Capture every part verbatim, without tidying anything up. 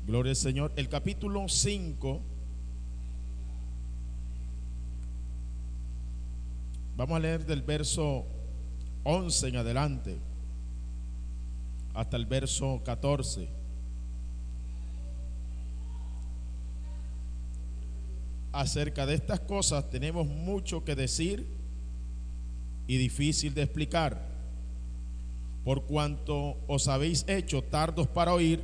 Gloria al Señor. El capítulo cinco. Vamos a leer del verso once en adelante hasta el verso catorce. Acerca de estas cosas tenemos mucho que decir y difícil de explicar, por cuanto os habéis hecho tardos para oír,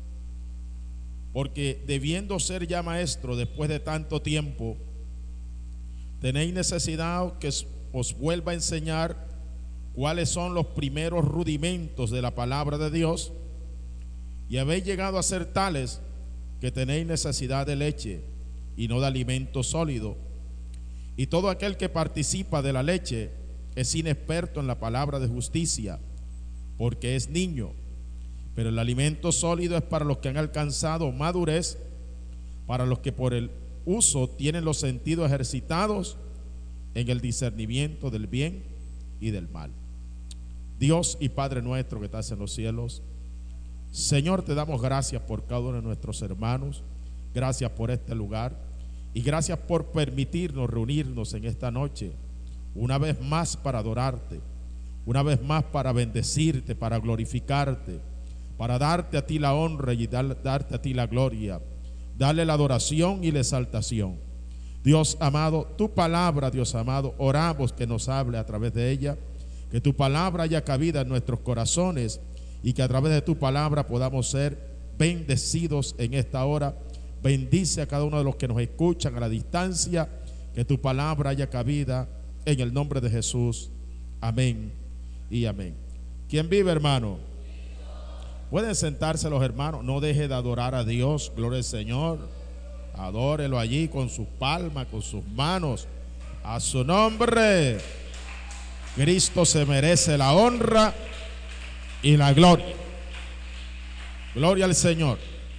porque debiendo ser ya maestro después de tanto tiempo, tenéis necesidad que os vuelva a enseñar cuáles son los primeros rudimentos de la palabra de Dios, y habéis llegado a ser tales que tenéis necesidad de leche y no de alimento sólido. Y todo aquel que participa de la leche es inexperto en la palabra de justicia, porque es niño. Pero el alimento sólido es para los que han alcanzado madurez, para los que por el uso tienen los sentidos ejercitados en el discernimiento del bien y del mal. Dios y Padre nuestro que estás en los cielos, Señor, te damos gracias por cada uno de nuestros hermanos, gracias por este lugar y gracias por permitirnos reunirnos en esta noche una vez más para adorarte, una vez más para bendecirte, para glorificarte, para darte a ti la honra y dar, darte a ti la gloria, darle la adoración y la exaltación. Dios amado, tu palabra, Dios amado, oramos que nos hable a través de ella, que tu palabra haya cabida en nuestros corazones y que a través de tu palabra podamos ser bendecidos en esta hora. Bendice a cada uno de los que nos escuchan a la distancia, que tu palabra haya cabida en el nombre de Jesús. Amén y amén. ¿Quién vive, hermano? Pueden sentarse los hermanos. No deje de adorar a Dios. Gloria al Señor. Adórelo allí con sus palmas, con sus manos. A su nombre. Cristo se merece la honra y la gloria. Gloria al Señor.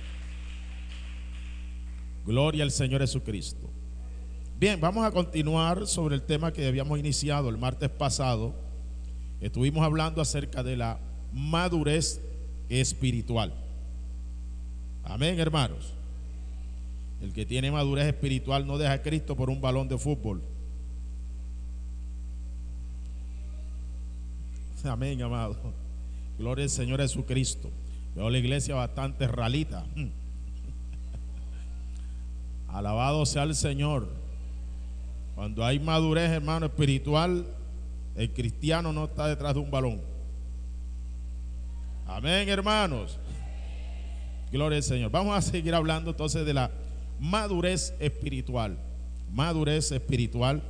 Gloria al Señor Jesucristo. Bien, vamos a continuar sobre el tema que habíamos iniciado el martes pasado. Estuvimos hablando acerca de la madurez espiritual. Amén, hermanos. El que tiene madurez espiritual no deja a Cristo por un balón de fútbol. Amén, amado. Gloria al Señor Jesucristo. Veo la iglesia bastante ralita. Alabado sea el Señor. Cuando hay madurez, hermano, espiritual, el cristiano no está detrás de un balón. Amén, hermanos. Gloria al Señor. Vamos a seguir hablando entonces de la madurez espiritual. Madurez espiritual.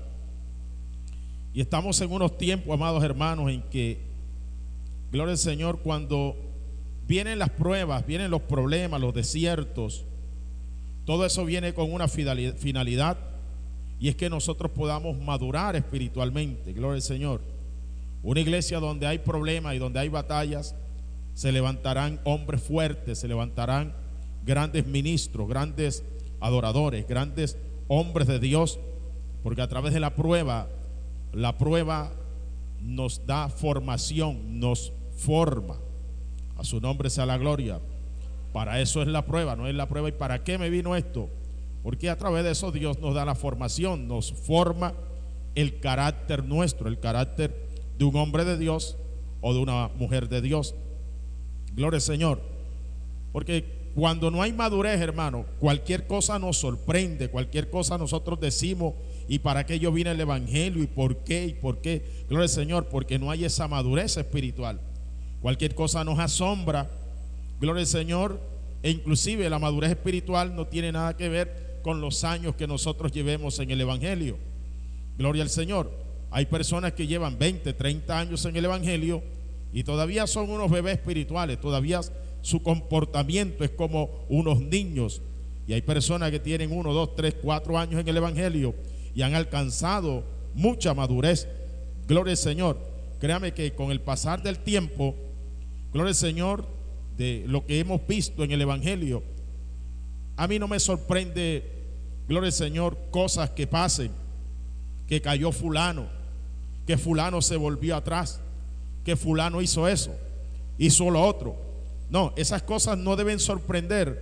Y estamos en unos tiempos, amados hermanos, en que, gloria al Señor, cuando vienen las pruebas, vienen los problemas, los desiertos, todo eso viene con una finalidad, y es que nosotros podamos madurar espiritualmente. Gloria al Señor. Una iglesia donde hay problemas y donde hay batallas, se levantarán hombres fuertes, se levantarán grandes ministros, grandes adoradores, grandes hombres de Dios, porque a través de la prueba, la prueba nos da formación, nos forma. A su nombre sea la gloria. Para eso es la prueba, no es la prueba. ¿Y para qué me vino esto? Porque a través de eso Dios nos da la formación, nos forma el carácter nuestro, el carácter de un hombre de Dios o de una mujer de Dios. Gloria al Señor. Porque cuando no hay madurez, hermano, cualquier cosa nos sorprende, cualquier cosa nosotros decimos, ¿y para qué yo vine al evangelio? ¿Y por qué? ¿Y por qué? Gloria al Señor, porque no hay esa madurez espiritual. Cualquier cosa nos asombra. Gloria al Señor. E inclusive la madurez espiritual no tiene nada que ver con los años que nosotros llevemos en el evangelio. Gloria al Señor. Hay personas que llevan veinte, treinta años en el evangelio y todavía son unos bebés espirituales, todavía su comportamiento es como unos niños. Y hay personas que tienen uno, dos, tres, cuatro años en el evangelio y han alcanzado mucha madurez. Gloria al Señor. Créame que con el pasar del tiempo, gloria al Señor, de lo que hemos visto en el evangelio, a mí no me sorprende, gloria al Señor, cosas que pasen, que cayó fulano, que fulano se volvió atrás, que fulano hizo eso, hizo lo otro. No, esas cosas no deben sorprender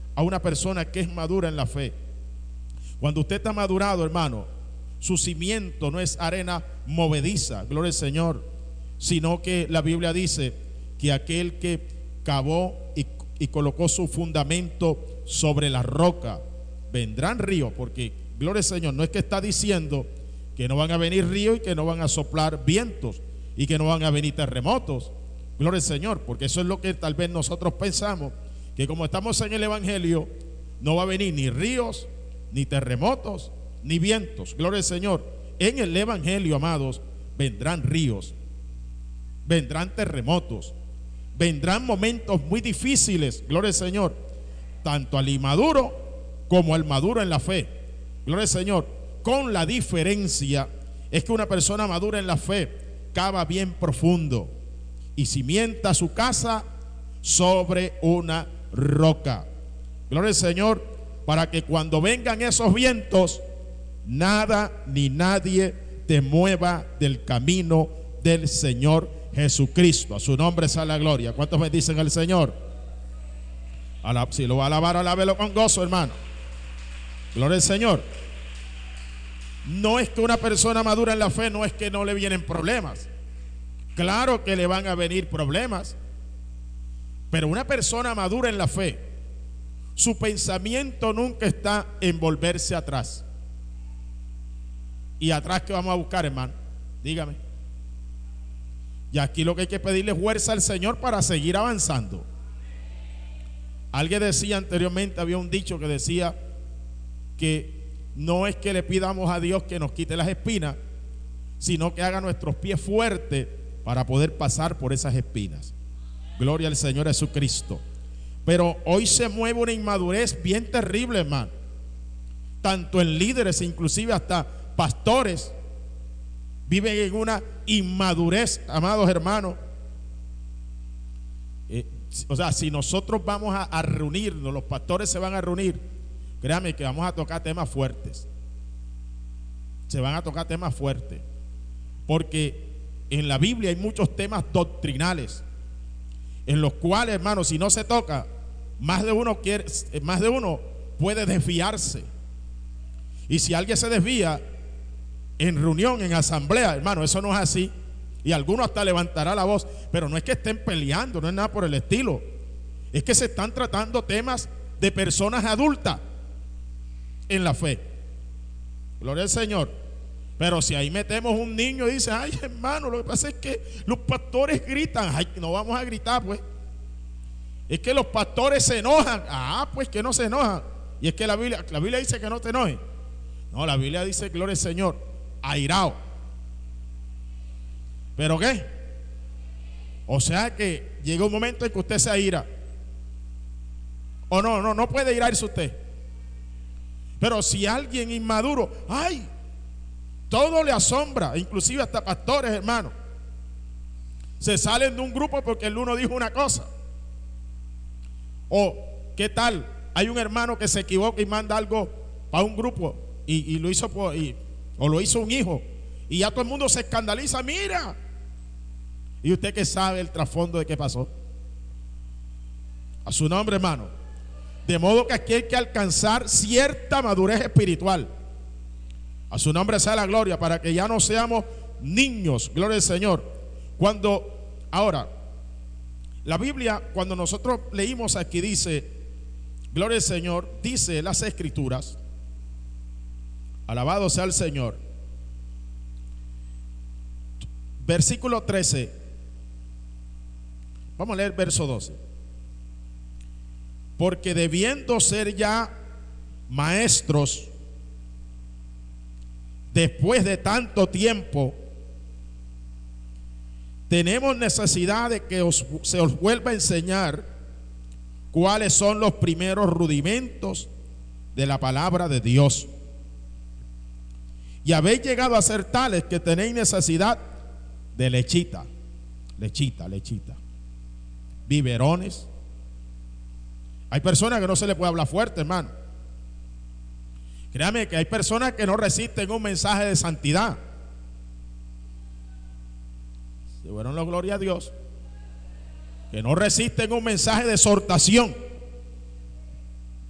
a una persona que es madura en la fe. Cuando usted está madurado, hermano, su cimiento no es arena movediza, gloria al Señor, sino que la Biblia dice que aquel que cavó y, y colocó su fundamento sobre la roca, vendrán ríos, porque gloria al Señor, no es que está diciendo que no van a venir ríos y que no van a soplar vientos y que no van a venir terremotos, gloria al Señor, porque eso es lo que tal vez nosotros pensamos, que como estamos en el Evangelio, no va a venir ni ríos, ni terremotos, ni vientos, gloria al Señor. En el Evangelio, amados, vendrán ríos, vendrán terremotos, vendrán momentos muy difíciles, gloria al Señor, tanto al inmaduro como al maduro en la fe, gloria al Señor, con la diferencia es que una persona madura en la fe cava bien profundo y cimienta su casa sobre una roca, gloria al Señor, para que cuando vengan esos vientos, nada ni nadie te mueva del camino del Señor Jesucristo. A su nombre sea la gloria. ¿Cuántos bendicen al Señor? Alab, si lo va a alabar, alábelo con gozo, hermano. Gloria al Señor. No es que una persona madura en la fe, no es que no le vienen problemas. Claro que le van a venir problemas, pero una persona madura en la fe, su pensamiento nunca está en volverse atrás. ¿Y atrás qué vamos a buscar, hermano? Dígame. Y aquí lo que hay que pedirle fuerza al Señor para seguir avanzando. Alguien decía anteriormente, había un dicho que decía que no es que le pidamos a Dios que nos quite las espinas, sino que haga nuestros pies fuertes para poder pasar por esas espinas. Gloria al Señor Jesucristo. Pero hoy se mueve una inmadurez bien terrible, hermano, tanto en líderes, inclusive hasta pastores viven en una inmadurez, amados hermanos. Eh, o sea, si nosotros vamos a, a reunirnos, los pastores se van a reunir, créanme que vamos a tocar temas fuertes. Se van a tocar temas fuertes, porque en la Biblia hay muchos temas doctrinales en los cuales, hermanos, si no se toca, más de uno quiere, más de uno puede desviarse. Y si alguien se desvía en reunión, en asamblea, hermano, eso no es así. Y alguno hasta levantará la voz, pero no es que estén peleando, no es nada por el estilo. Es que se están tratando temas de personas adultas en la fe. Gloria al Señor. Pero si ahí metemos un niño y dice, ay, hermano, lo que pasa es que los pastores gritan. Ay, no vamos a gritar, pues. Es que los pastores se enojan. Ah, pues que no se enojan. Y es que la Biblia, la Biblia dice que no te enojes. No, la Biblia dice, gloria al Señor, airado. ¿Pero qué? O sea que llega un momento en que usted se aira. O no, no, no puede irarse usted. Pero si alguien inmaduro, ay, todo le asombra, inclusive hasta pastores, hermanos, se salen de un grupo porque el uno dijo una cosa. O, ¿qué tal? Hay un hermano que se equivoca y manda algo para un grupo y, y lo hizo por, y, o lo hizo un hijo, y ya todo el mundo se escandaliza, mira. ¿Y usted qué sabe el trasfondo de qué pasó? A su nombre, hermano. De modo que aquí hay que alcanzar cierta madurez espiritual. A su nombre sea la gloria, para que ya no seamos niños. Gloria al Señor. Cuando, ahora, la Biblia, cuando nosotros leímos aquí, dice, gloria al Señor, dice las Escrituras, alabado sea el Señor, versículo trece. Vamos a leer verso doce. Porque debiendo ser ya maestros después de tanto tiempo, tenemos necesidad de que os, se os vuelva a enseñar cuáles son los primeros rudimentos de la palabra de Dios. Y habéis llegado a ser tales que tenéis necesidad de lechita, lechita, lechita, biberones. Hay personas que no se les puede hablar fuerte, hermano. Créame que hay personas que no resisten un mensaje de santidad. Se fueron la gloria a Dios. Que no resisten un mensaje de exhortación.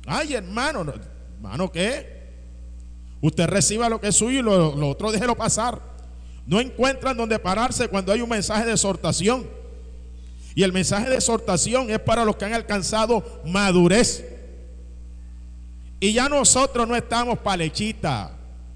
Ay, hermano, no, hermano, ¿qué? Usted reciba lo que es suyo y lo, lo otro déjelo pasar. No encuentran donde pararse cuando hay un mensaje de exhortación. Y el mensaje de exhortación es para los que han alcanzado madurez. Y ya nosotros no estamos pa' lechita.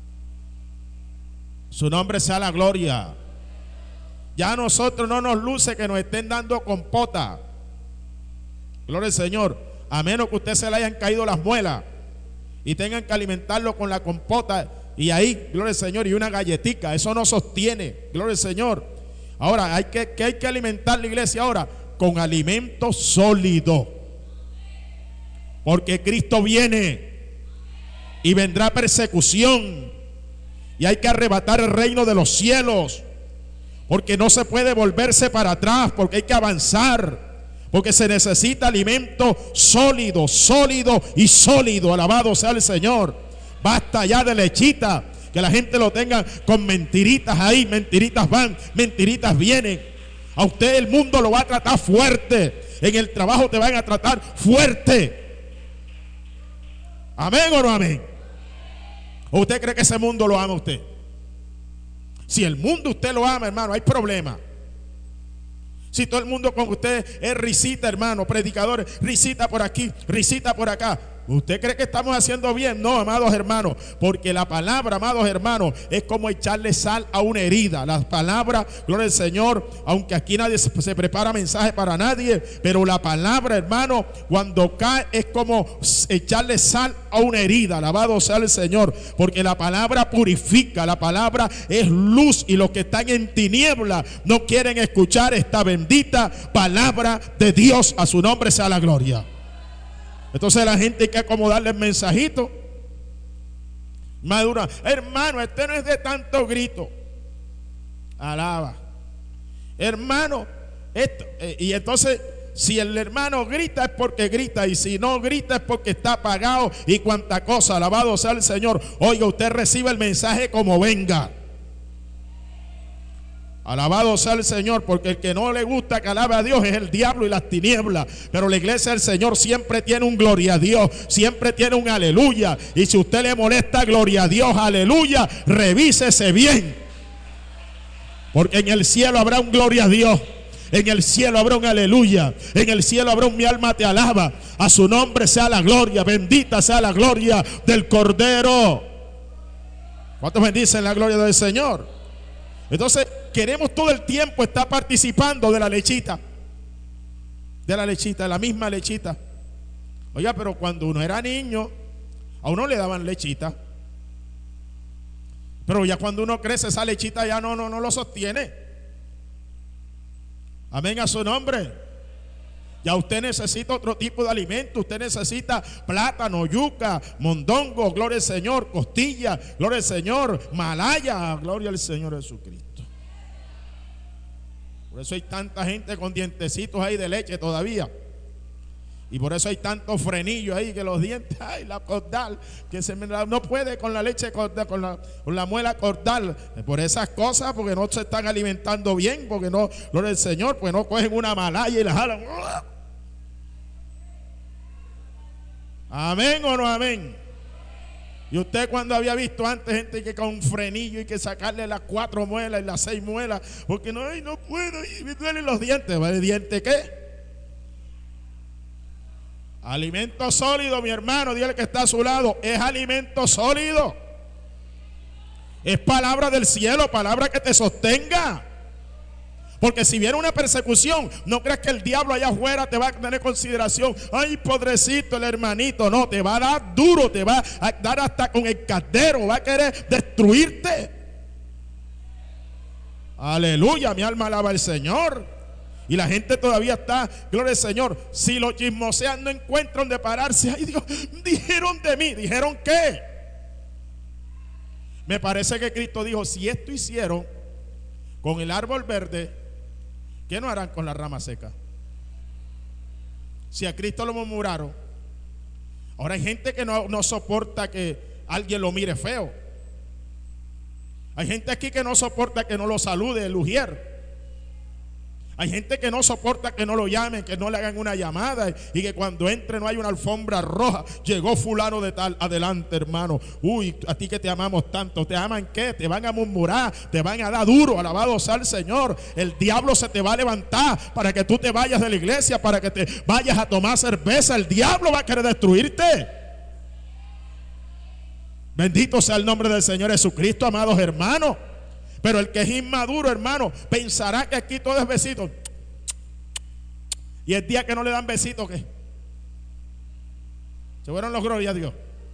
Su nombre sea la gloria. Ya a nosotros no nos luce que nos estén dando compota. Gloria al Señor. A menos que usted se le hayan caído las muelas y tengan que alimentarlo con la compota. Y ahí, gloria al Señor, y una galletica. Eso no sostiene. Gloria al Señor. Ahora, hay que, que hay que alimentar la iglesia ahora con alimento sólido. Porque Cristo viene y vendrá persecución. Y hay que arrebatar el reino de los cielos. Porque no se puede volverse para atrás, porque hay que avanzar. Porque se necesita alimento sólido, sólido y sólido. Alabado sea el Señor. Basta ya de lechita. Que la gente lo tenga con mentiritas ahí. Mentiritas van, mentiritas vienen. A usted el mundo lo va a tratar fuerte. En el trabajo te van a tratar fuerte. ¿Amén o no amén? ¿O usted cree que ese mundo lo ama a usted? Si el mundo usted lo ama, hermano, hay problema. Si todo el mundo con usted es risita, hermano, predicadores, risita por aquí, risita por acá, ¿usted cree que estamos haciendo bien? No, amados hermanos, porque la palabra, amados hermanos, es como echarle sal a una herida. La palabra, gloria al Señor, aunque aquí nadie se, se prepara mensaje para nadie, pero la palabra, hermano, cuando cae es como echarle sal a una herida. Alabado sea el Señor, porque la palabra purifica, la palabra es luz, y los que están en tiniebla no quieren escuchar esta bendita palabra de Dios. A su nombre sea la gloria. Entonces la gente hay que acomodarle el mensajito. Madura, hermano, este no es de tanto grito. Alaba. Hermano, esto, eh, y entonces si el hermano grita es porque grita, y si no grita es porque está apagado y cuanta cosa. Alabado sea el Señor. Oiga, usted recibe el mensaje como venga. Alabado sea el Señor, porque el que no le gusta que alabe a Dios es el diablo y las tinieblas. Pero la iglesia del Señor siempre tiene un gloria a Dios, siempre tiene un aleluya. Y si usted le molesta gloria a Dios, aleluya, revísese bien. Porque en el cielo habrá un gloria a Dios, en el cielo habrá un aleluya, en el cielo habrá un mi alma te alaba. A su nombre sea la gloria, bendita sea la gloria del Cordero. ¿Cuántos bendicen la gloria del Señor? Entonces queremos todo el tiempo estar participando de la lechita, de la lechita, de la misma lechita. Oiga, pero cuando uno era niño, a uno le daban lechita. Pero ya cuando uno crece, esa lechita ya no, no, no lo sostiene. Amén a su nombre. Ya usted necesita otro tipo de alimento. Usted necesita plátano, yuca, mondongo, gloria al Señor, costilla, gloria al Señor, malaya, gloria al Señor Jesucristo. Por eso hay tanta gente con dientecitos ahí de leche todavía. Y por eso hay tantos frenillos ahí que los dientes, ay, la cordal, que se me, no puede con la leche cordal, con la, con la muela cordal. Por esas cosas, porque no se están alimentando bien, porque no, gloria al Señor, pues no cogen una malaya y la jalan. Amén o no amén. Y usted cuando había visto antes gente que con frenillo y que sacarle las cuatro muelas y las seis muelas, porque no, ay, no puedo, y me duelen los dientes. ¿El diente qué? Alimento sólido, mi hermano, dígale que está a su lado, es alimento sólido. Es palabra del cielo, palabra que te sostenga. Porque si viene una persecución, no creas que el diablo allá afuera te va a tener consideración. Ay, pobrecito el hermanito. No, te va a dar duro, te va a dar hasta con el caldero, va a querer destruirte. Aleluya, mi alma alaba al Señor. Y la gente todavía está, gloria al Señor. Si los chismosean no encuentran de pararse. Ay Dios, dijeron de mí. ¿Dijeron qué? Me parece que Cristo dijo, si esto hicieron con el árbol verde, ¿qué no harán con la rama seca? Si a Cristo lo murmuraron. Ahora hay gente que no, no soporta que alguien lo mire feo. Hay gente aquí que no soporta que no lo salude el ujier. Hay gente que no soporta que no lo llamen, que no le hagan una llamada y que cuando entre no hay una alfombra roja. Llegó fulano de tal, adelante hermano. Uy, a ti que te amamos tanto, ¿te aman qué? Te van a murmurar, te van a dar duro, alabado sea el Señor. El diablo se te va a levantar para que tú te vayas de la iglesia, para que te vayas a tomar cerveza. El diablo va a querer destruirte. Bendito sea el nombre del Señor Jesucristo, amados hermanos. Pero el que es inmaduro, hermano, pensará que aquí todo es besito. Y el día que no le dan besito, ¿qué? Se fueron los gloria a Dios.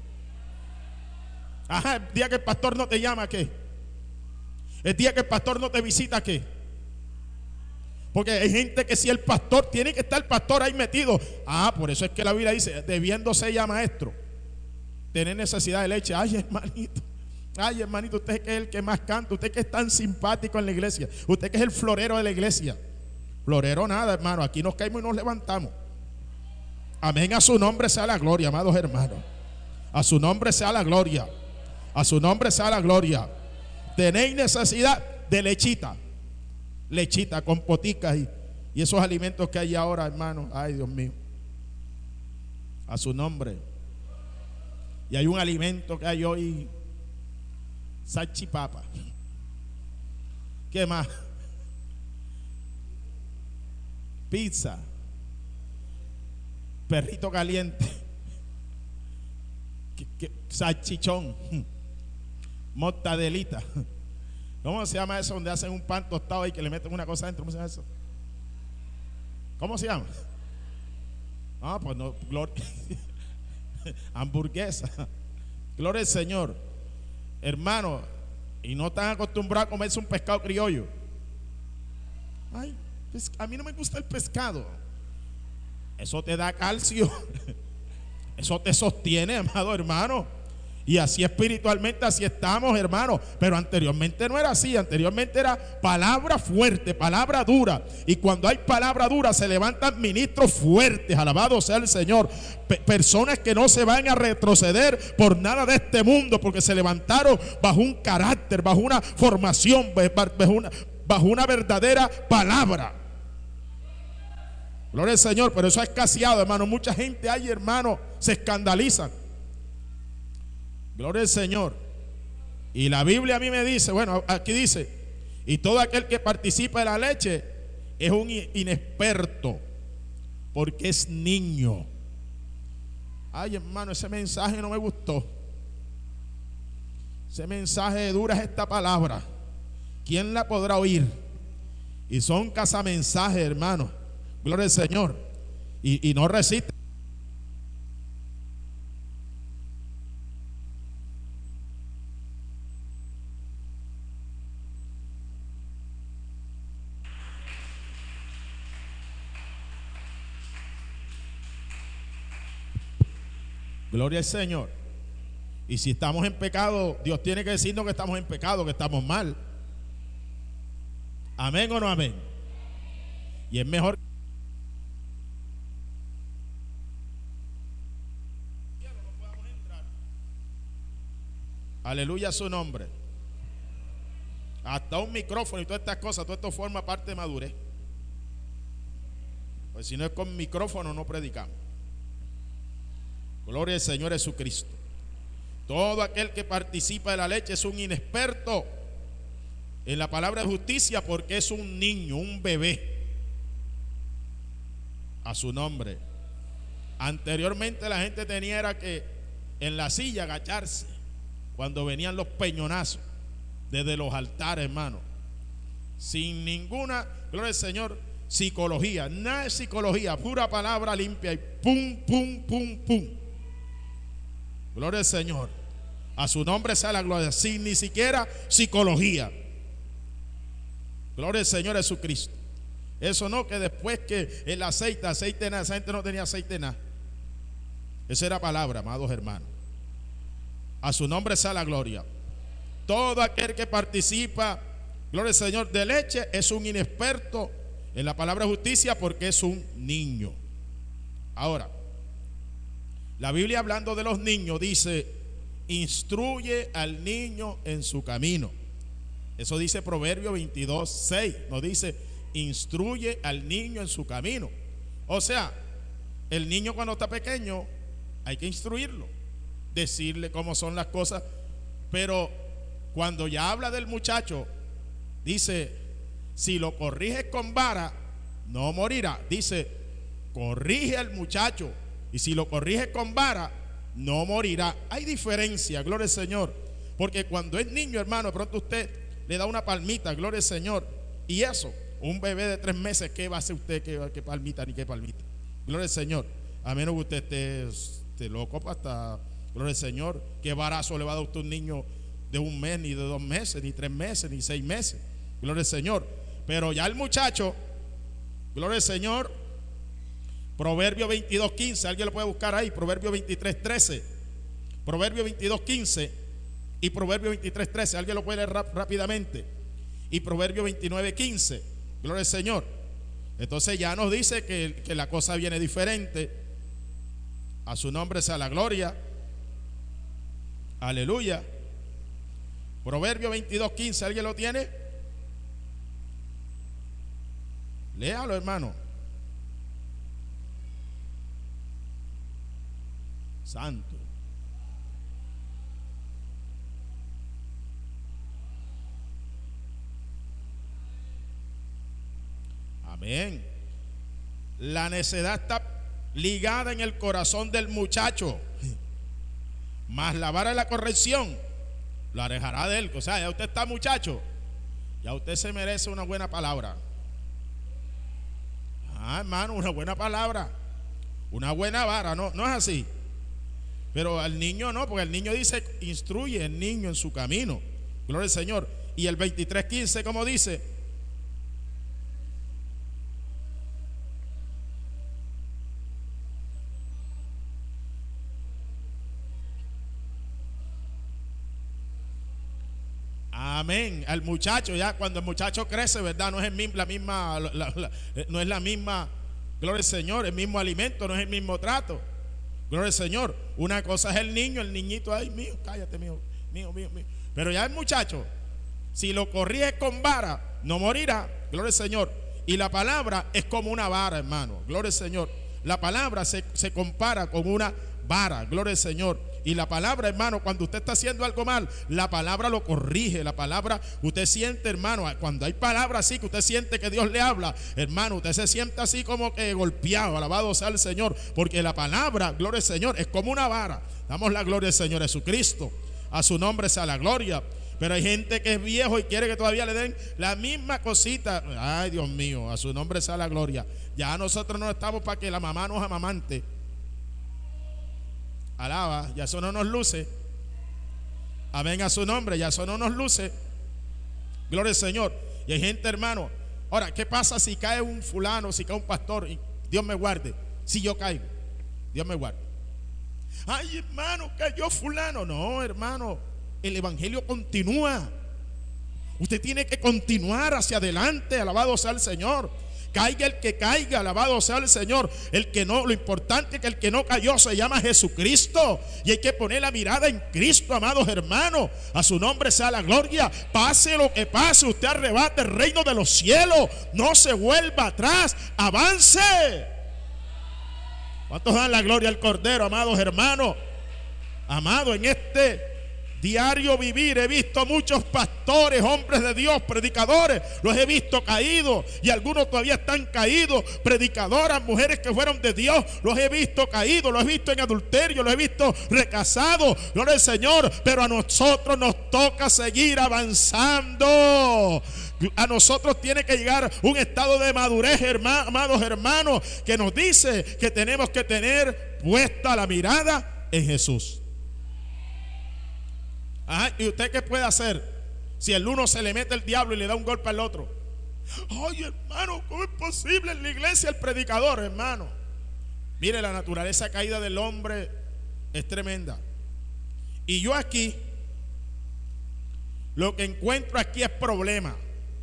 Ajá, el día que el pastor no te llama, ¿qué? El día que el pastor no te visita, ¿qué? Porque hay gente que si el pastor, tiene que estar el pastor ahí metido. Ah, por eso es que la Biblia dice, debiéndose ya maestro, tener necesidad de leche. Ay, hermanito. Ay, hermanito, usted que es el que más canta, usted que es tan simpático en la iglesia, usted que es el florero de la iglesia. Florero nada, hermano, aquí nos caemos y nos levantamos. Amén, a su nombre sea la gloria, amados hermanos. A su nombre sea la gloria. A su nombre sea la gloria. Tenéis necesidad de lechita. Lechita con poticas y, y esos alimentos que hay ahora, hermano. Ay, Dios mío. A su nombre. Y hay un alimento que hay hoy, salchipapa. ¿Qué más? Pizza. Perrito caliente. ¿Qué, qué? Salchichón. Mortadelita. ¿Cómo se llama eso donde hacen un pan tostado y que le meten una cosa dentro? ¿Cómo se llama eso? ¿Cómo se llama? Ah, pues no, gloria. Hamburguesa. Gloria al Señor. Hermano, y no están acostumbrados a comerse un pescado criollo. Ay, pues a mí no me gusta el pescado. Eso te da calcio. Eso te sostiene, amado hermano. Y así espiritualmente, así estamos, hermano. Pero anteriormente no era así. Anteriormente era palabra fuerte, palabra dura. Y cuando hay palabra dura, se levantan ministros fuertes. Alabado sea el Señor. P- personas que no se van a retroceder por nada de este mundo, porque se levantaron bajo un carácter, bajo una formación, bajo una, bajo una verdadera palabra. Gloria al Señor. Pero eso ha escaseado, hermano. Mucha gente ahí, hermano, se escandalizan. Gloria al Señor. Y la Biblia a mí me dice, bueno, aquí dice, y todo aquel que participa de la leche es un inexperto, porque es niño. Ay, hermano, ese mensaje no me gustó. Ese mensaje dura es esta palabra. ¿Quién la podrá oír? Y son casamensajes, hermano. Gloria al Señor. Y, y no resiste. Gloria al Señor. Y si estamos en pecado, Dios tiene que decirnos que estamos en pecado, que estamos mal. Amén o no amén. Y es mejor. Aleluya a su nombre. Hasta un micrófono y todas estas cosas, todo esto forma parte de madurez. Pues si no es con micrófono no predicamos. Gloria al Señor Jesucristo. Todo aquel que participa de la leche es un inexperto en la palabra de justicia, porque es un niño, un bebé. A su nombre. Anteriormente la gente tenía era que en la silla agacharse cuando venían los peñonazos desde los altares, hermano, sin ninguna, gloria al Señor, psicología. Nada de psicología, pura palabra limpia y pum, pum, pum, pum. Gloria al Señor. A su nombre sea la gloria, sin ni siquiera psicología. Gloria al Señor Jesucristo. Eso no, que después que el aceite, aceite nada, esa gente no tenía aceite nada. Esa era palabra, amados hermanos. A su nombre sea la gloria. Todo aquel que participa, gloria al Señor, de leche es un inexperto en la palabra de justicia, porque es un niño. Ahora, la Biblia, hablando de los niños, dice: instruye al niño en su camino. Eso dice Proverbios veintidós, seis. Nos dice: instruye al niño en su camino. O sea, el niño cuando está pequeño hay que instruirlo, decirle cómo son las cosas. Pero cuando ya habla del muchacho, dice, si lo corriges con vara, no morirá. Dice, corrige al muchacho, y si lo corriges con vara, no morirá. Hay diferencia, gloria al Señor, porque cuando es niño, hermano, de pronto usted le da una palmita, gloria al Señor, y eso, un bebé de tres meses, ¿qué va a hacer usted? ¿Qué, qué palmita ni qué palmita? Gloria al Señor. A menos que usted esté, esté loco para hasta, gloria al Señor, ¿qué barazo le va a dar usted a un niño de un mes, ni de dos meses, ni tres meses, ni seis meses? Gloria al Señor. Pero ya el muchacho, gloria al Señor, Proverbio veintidós quince, alguien lo puede buscar ahí, Proverbio veintitrés trece, Proverbio veintidós quince y Proverbio veintitrés trece, alguien lo puede leer rap, rápidamente, y Proverbio veintinueve quince, gloria al Señor. Entonces ya nos dice que, que la cosa viene diferente. A su nombre sea la gloria, aleluya. Proverbio veintidós quince, ¿alguien lo tiene? Léalo, hermano. Santo. Amén. La necedad está ligada en el corazón del muchacho, mas la vara de la corrección lo alejará de él. O sea, ya usted está, muchacho, ya usted se merece una buena palabra. Ah, hermano, una buena palabra, una buena vara, no, no es así. Pero al niño no, porque el niño dice, instruye el niño en su camino. Gloria al Señor. Y el veintitrés quince, como dice, amén. Al muchacho, ya cuando el muchacho crece, ¿verdad? No es el mismo, la misma, la, la, no es la misma, gloria al Señor, el mismo alimento, no es el mismo trato. Gloria al Señor. Una cosa es el niño, el niñito, ay, mío, cállate, mío, mío, mío, mío. Pero ya el muchacho, si lo corriges con vara, no morirá. Gloria al Señor. Y la palabra es como una vara, hermano. Gloria al Señor. La palabra se, se compara con una vara. Gloria al Señor. Y la palabra, hermano, cuando usted está haciendo algo mal, la palabra lo corrige. La palabra, usted siente, hermano, cuando hay palabras así que usted siente que Dios le habla, hermano, usted se siente así como que golpeado. Alabado sea el Señor, porque la palabra, gloria al Señor, es como una vara. Damos la gloria al Señor Jesucristo. A su nombre sea la gloria. Pero hay gente que es viejo y quiere que todavía le den la misma cosita. Ay, Dios mío, a su nombre sea la gloria. Ya nosotros no estamos para que la mamá nos amamante. Alaba, ya eso no nos luce. Amén, a su nombre, ya eso no nos luce. Gloria al Señor. Y hay gente, hermano. Ahora, ¿qué pasa si cae un fulano, si cae un pastor? Y Dios me guarde. Si yo caigo, Dios me guarde. Ay, hermano, cayó fulano. No, hermano, el evangelio continúa. Usted tiene que continuar hacia adelante. Alabado sea el Señor. Caiga el que caiga, alabado sea el Señor. El que no, lo importante es que el que no cayó se llama Jesucristo. Y hay que poner la mirada en Cristo, amados hermanos. A su nombre sea la gloria. Pase lo que pase, usted arrebate el reino de los cielos. No se vuelva atrás, avance. ¿Cuántos dan la gloria al Cordero, amados hermanos? Amado, en este diario vivir he visto muchos pastores, hombres de Dios, predicadores, los he visto caídos y algunos todavía están caídos. Predicadoras, mujeres que fueron de Dios, los he visto caídos, los he visto en adulterio, los he visto recasados. Gloria al Señor. Pero a nosotros nos toca seguir avanzando. A nosotros tiene que llegar un estado de madurez, hermanos, amados hermanos, que nos dice que tenemos que tener puesta la mirada en Jesús. Ajá, ¿y usted qué puede hacer si el uno se le mete el diablo y le da un golpe al otro? Ay, hermano, ¿cómo es posible en la iglesia el predicador, hermano? Mire, la naturaleza caída del hombre es tremenda. Y yo aquí, lo que encuentro aquí es problema.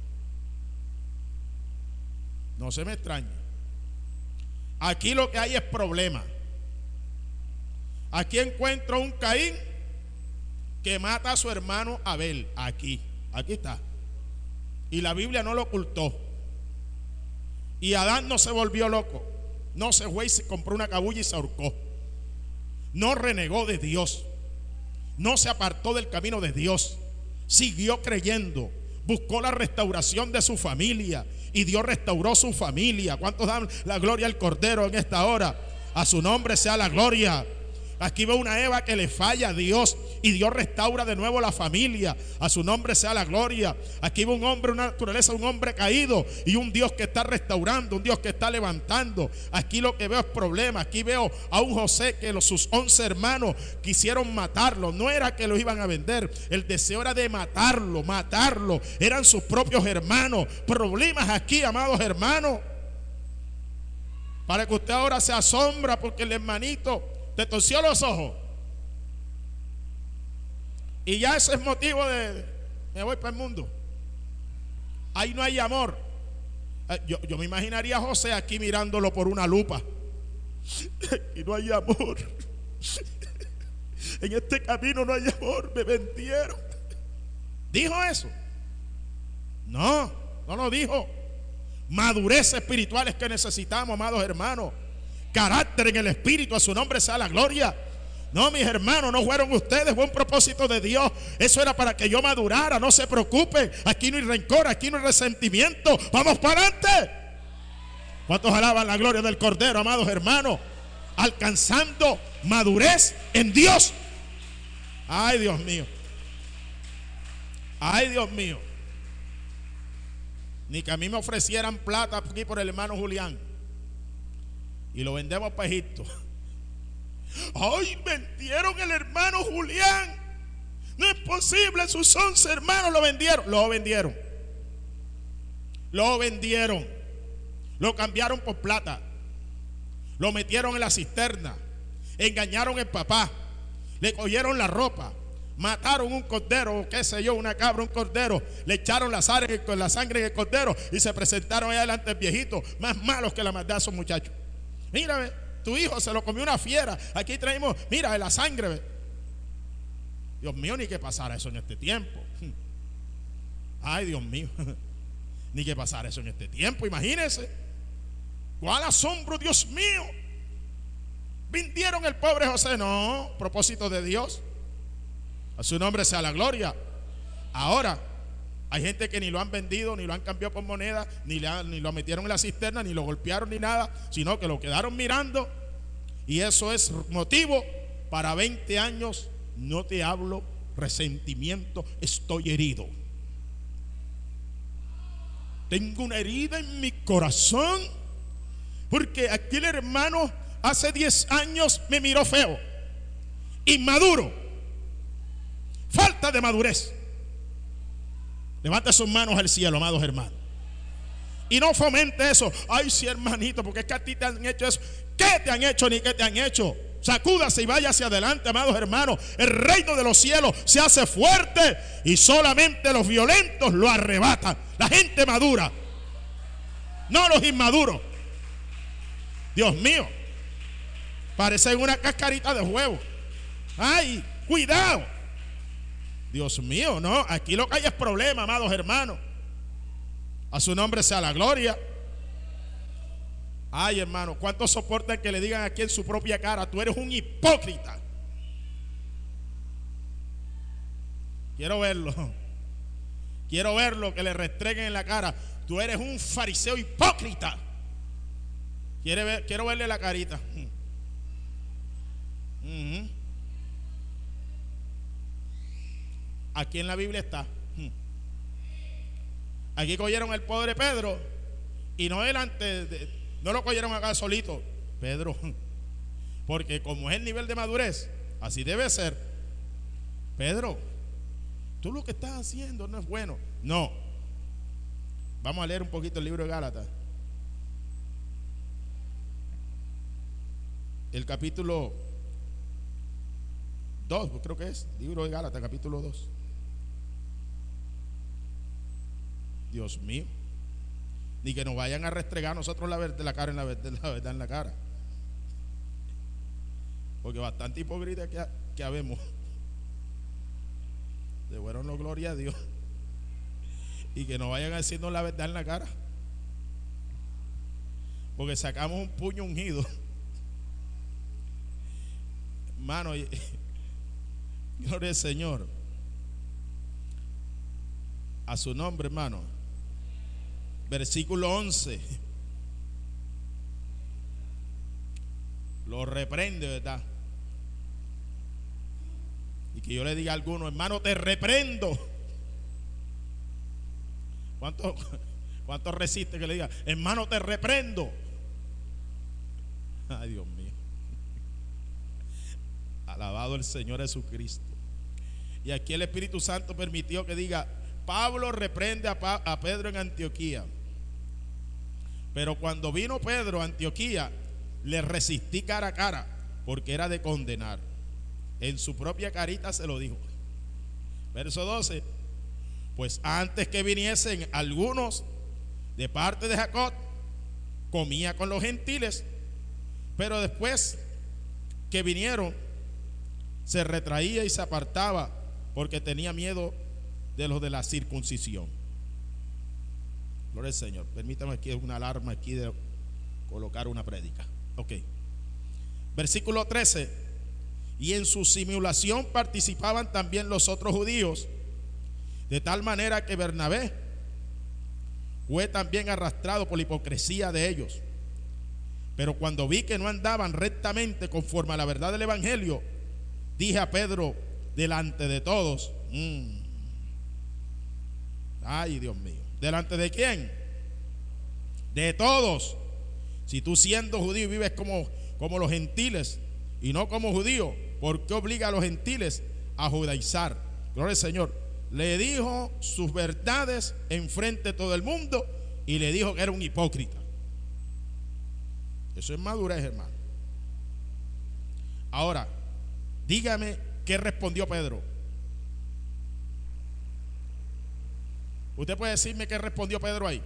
No se me extrañe. Aquí lo que hay es problema. Aquí encuentro un Caín que mata a su hermano Abel. Aquí, aquí está. Y la Biblia no lo ocultó. Y Adán no se volvió loco. No se fue y se compró una cabulla y se ahorcó. No renegó de Dios. No se apartó del camino de Dios. Siguió creyendo. Buscó la restauración de su familia. Y Dios restauró su familia. ¿Cuántos dan la gloria al Cordero en esta hora? A su nombre sea la gloria. Aquí veo una Eva que le falla a Dios y Dios restaura de nuevo la familia. A su nombre sea la gloria. Aquí veo un hombre, una naturaleza, un hombre caído y un Dios que está restaurando, un Dios que está levantando. Aquí lo que veo es problema. Aquí veo a un José que los, sus once hermanos quisieron matarlo. No era que lo iban a vender, el deseo era de matarlo, matarlo. Eran sus propios hermanos. Problemas aquí, amados hermanos, para que usted ahora se asombra porque el hermanito te torció los ojos. Y ya ese es motivo de me voy para el mundo. Ahí no hay amor. Yo, yo me imaginaría a José aquí mirándolo por una lupa. Y no hay amor. En este camino no hay amor. Me vendieron. ¿Dijo eso? No, no lo dijo. Madurez espiritual es que necesitamos, amados hermanos. Carácter en el espíritu, a su nombre sea la gloria. No, mis hermanos, no fueron ustedes, fue un propósito de Dios. Eso era para que yo madurara, no se preocupen. Aquí no hay rencor, aquí no hay resentimiento. Vamos para adelante. ¿Cuántos alaban la gloria del Cordero, amados hermanos? Alcanzando madurez en Dios. Ay, Dios mío. Ay, Dios mío. Ni que a mí me ofrecieran plata aquí por el hermano Julián y lo vendemos para Egipto. Ay, vendieron el hermano Julián. No es posible, sus once hermanos lo vendieron. Lo vendieron. Lo vendieron. Lo cambiaron por plata. Lo metieron en la cisterna. Engañaron al papá. Le cogieron la ropa. Mataron un cordero, qué sé yo, una cabra, un cordero. Le echaron la sangre, la sangre en el cordero y se presentaron ahí delante del viejito. Más malos que la maldad esos muchachos. Mira, tu hijo se lo comió una fiera. Aquí traemos, mira, la sangre. Ve. Dios mío, ni que pasara eso en este tiempo. Ay, Dios mío. Ni que pasara eso en este tiempo, imagínense. ¿Cuál asombro, Dios mío? ¿Vendieron el pobre José? No, propósito de Dios. A su nombre sea la gloria. Ahora, hay gente que ni lo han vendido, ni lo han cambiado por moneda, ni, le, ni lo metieron en la cisterna, ni lo golpearon, ni nada, sino que lo quedaron mirando. Y eso es motivo para veinte años. No te hablo resentimiento, estoy herido. Tengo una herida en mi corazón, porque aquel hermano hace diez años me miró feo, inmaduro, falta de madurez. Levante sus manos al cielo, amados hermanos. Y no fomente eso. Ay, sí, hermanito, porque es que a ti te han hecho eso. ¿Qué te han hecho ni qué te han hecho? Sacúdase y vaya hacia adelante, amados hermanos. El reino de los cielos se hace fuerte y solamente los violentos lo arrebatan. La gente madura, no los inmaduros. Dios mío, parecen una cascarita de huevo. Ay, cuidado. Dios mío, no, aquí lo que hay es problema, amados hermanos. A su nombre sea la gloria. Ay, hermano, ¿cuántos soportan que le digan aquí en su propia cara: tú eres un hipócrita? Quiero verlo. Quiero verlo, que le restreguen en la cara: tú eres un fariseo hipócrita. Quiere ver, quiero verle la carita. Uh-huh. Aquí en la Biblia está. Aquí cogieron el pobre Pedro y no delante de, no lo cogieron acá solito, Pedro, porque como es el nivel de madurez, así debe ser. Pedro, tú lo que estás haciendo no es bueno. No. Vamos a leer un poquito el libro de Gálatas, el capítulo dos, creo que es, libro de Gálatas, capítulo dos. Dios mío, ni que nos vayan a restregar nosotros la verdad, la cara en la verdad, la verdad en la cara, porque bastante hipócrita que, que habemos. De bueno, no, gloria a Dios. Y que nos vayan a decirnos la verdad en la cara. porque sacamos un puño ungido. Hermano, gloria al Señor. A su nombre, hermano. Versículo once. Lo reprende, ¿verdad? Y que yo le diga a alguno, hermano, te reprendo. ¿Cuánto, cuánto resiste que le diga, hermano, te reprendo? Ay, Dios mío. Alabado el Señor Jesucristo. Y aquí el Espíritu Santo permitió que diga, Pablo reprende a, pa a Pedro en Antioquía. Pero cuando vino Pedro a Antioquía, le resistí cara a cara, porque era de condenar. En su propia carita se lo dijo. Verso doce. Pues antes que viniesen algunos de parte de Jacob, comía con los gentiles, pero después que vinieron, se retraía y se apartaba, porque tenía miedo de los de la circuncisión. Gloria al Señor. Permítame aquí una alarma aquí de colocar una prédica. Ok. Versículo trece. Y en su simulación participaban también los otros judíos, de tal manera que Bernabé fue también arrastrado por la hipocresía de ellos. Pero cuando vi que no andaban rectamente conforme a la verdad del evangelio, dije a Pedro delante de todos, mmm, ay, Dios mío, ¿delante de quién? De todos. Si tú siendo judío vives como, como los gentiles y no como judío, ¿por qué obliga a los gentiles a judaizar? Gloria al Señor. Le dijo sus verdades enfrente de todo el mundo y le dijo que era un hipócrita. Eso es madurez, hermano. Ahora, dígame qué respondió Pedro. Usted puede decirme qué respondió Pedro ahí.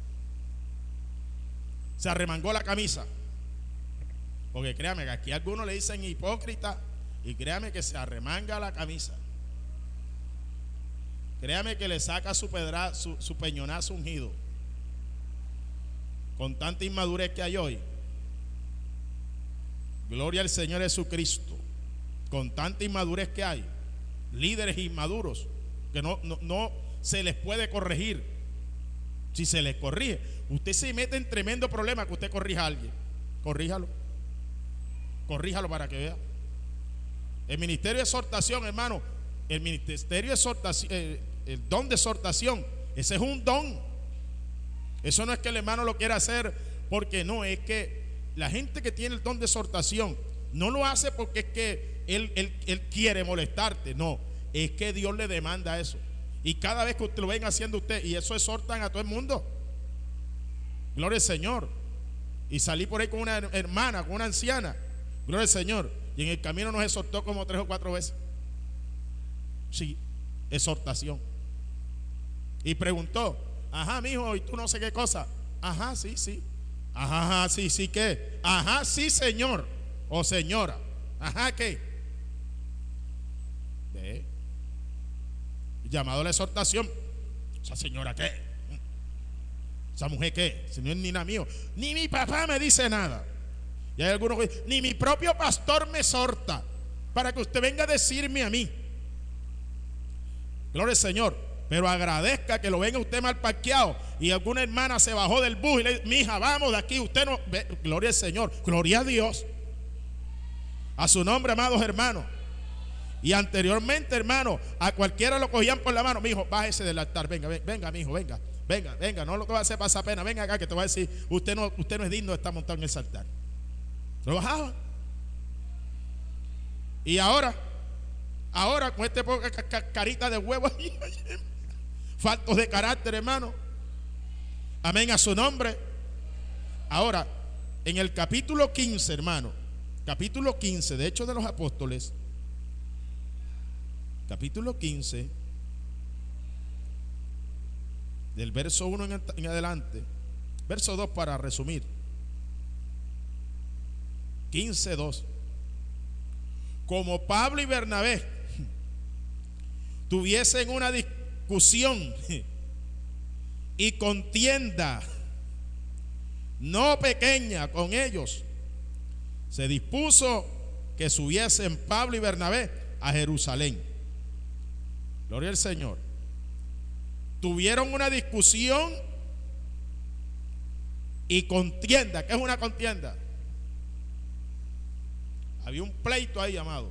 Se arremangó la camisa. Porque créame que aquí algunos le dicen hipócrita y créame que se arremanga la camisa. Créame que le saca su, pedra, su, su peñonazo ungido. Con tanta inmadurez que hay hoy. Gloria al Señor Jesucristo. Con tanta inmadurez que hay. Líderes inmaduros que no, no, no se les puede corregir. Si se les corrige, usted se mete en tremendo problema que usted corrija a alguien. Corríjalo. Corríjalo para que vea. El ministerio de exhortación, hermano, el ministerio de exhortación, el, el don de exhortación, ese es un don. Eso no es que el hermano lo quiera hacer porque no, es que la gente que tiene el don de exhortación no lo hace porque es que él, él, él quiere molestarte, no, es que Dios le demanda eso. Y cada vez que usted lo ven haciendo usted, y eso exhortan a todo el mundo. Gloria al Señor. Y salí por ahí con una hermana, con una anciana. Gloria al Señor. Y en el camino nos exhortó como tres o cuatro veces. Sí, exhortación. Y preguntó, ajá, mijo, ¿y tú no sé qué cosa? Ajá, sí, sí. Ajá, ajá, sí, sí, ¿qué? Ajá, sí, señor o señora. Ajá, ¿qué? ¿Ve? Llamado a la exhortación. ¿Esa señora qué? ¿Esa mujer qué? Si no es ni nada mío. Ni mi papá me dice nada. Y hay algunos que dicen, ni mi propio pastor me exhorta para que usted venga a decirme a mí. Gloria al Señor. Pero agradezca que lo venga usted mal parqueado y alguna hermana se bajó del bus y le dice, mija, vamos de aquí, usted no ve. Gloria al Señor, gloria a Dios. A su nombre, amados hermanos. Y anteriormente, hermano, a cualquiera lo cogían por la mano. Mi hijo, bájese del altar, venga, venga, venga, mi hijo, venga, venga, venga, no lo que va a hacer pasa pena, venga acá que te voy a decir, usted no, usted no es digno de estar montado en ese altar. Lo bajaban. Y ahora, ahora con este poca carita de huevo, faltos de carácter, hermano. Amén, a su nombre. Ahora, en el capítulo quince, hermano, capítulo quince de Hechos de los Apóstoles, capítulo quince, del verso uno en, en adelante, verso dos para resumir. quince, dos. Como Pablo y Bernabé tuviesen una discusión y contienda, no pequeña con ellos, se dispuso que subiesen Pablo y Bernabé a Jerusalén. Gloria al Señor. Tuvieron una discusión y contienda. ¿Qué es una contienda? Había un pleito ahí, amado.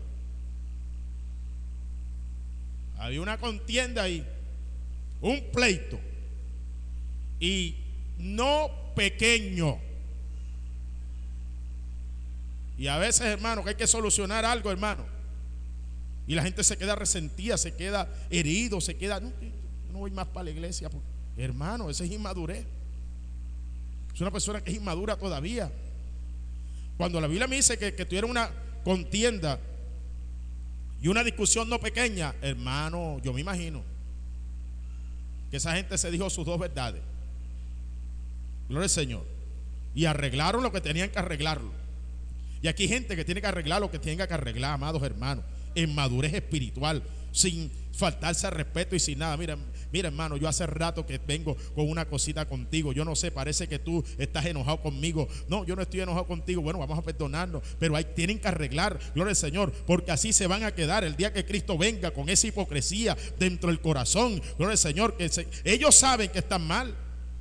Había una contienda ahí, un pleito, y no pequeño. Y a veces, hermano, que hay que solucionar algo, hermano, y la gente se queda resentida, se queda herido, se queda, no, yo no voy más para la iglesia, porque, hermano, esa es inmadurez. Es una persona que es inmadura todavía. Cuando la Biblia me dice que, que tuviera una contienda y una discusión no pequeña, hermano, yo me imagino que esa gente se dijo sus dos verdades. Gloria al Señor. Y arreglaron lo que tenían que arreglarlo. Y aquí hay gente que tiene que arreglar lo que tenga que arreglar, amados hermanos, en madurez espiritual, sin faltarse al respeto y sin nada. Mira, mira, hermano, yo hace rato que vengo con una cosita contigo. Yo no sé, parece que tú estás enojado conmigo. No, yo no estoy enojado contigo. Bueno, vamos a perdonarnos, pero ahí tienen que arreglar, gloria al Señor, porque así se van a quedar el día que Cristo venga con esa hipocresía dentro del corazón. Gloria al Señor, que se, ellos saben que están mal.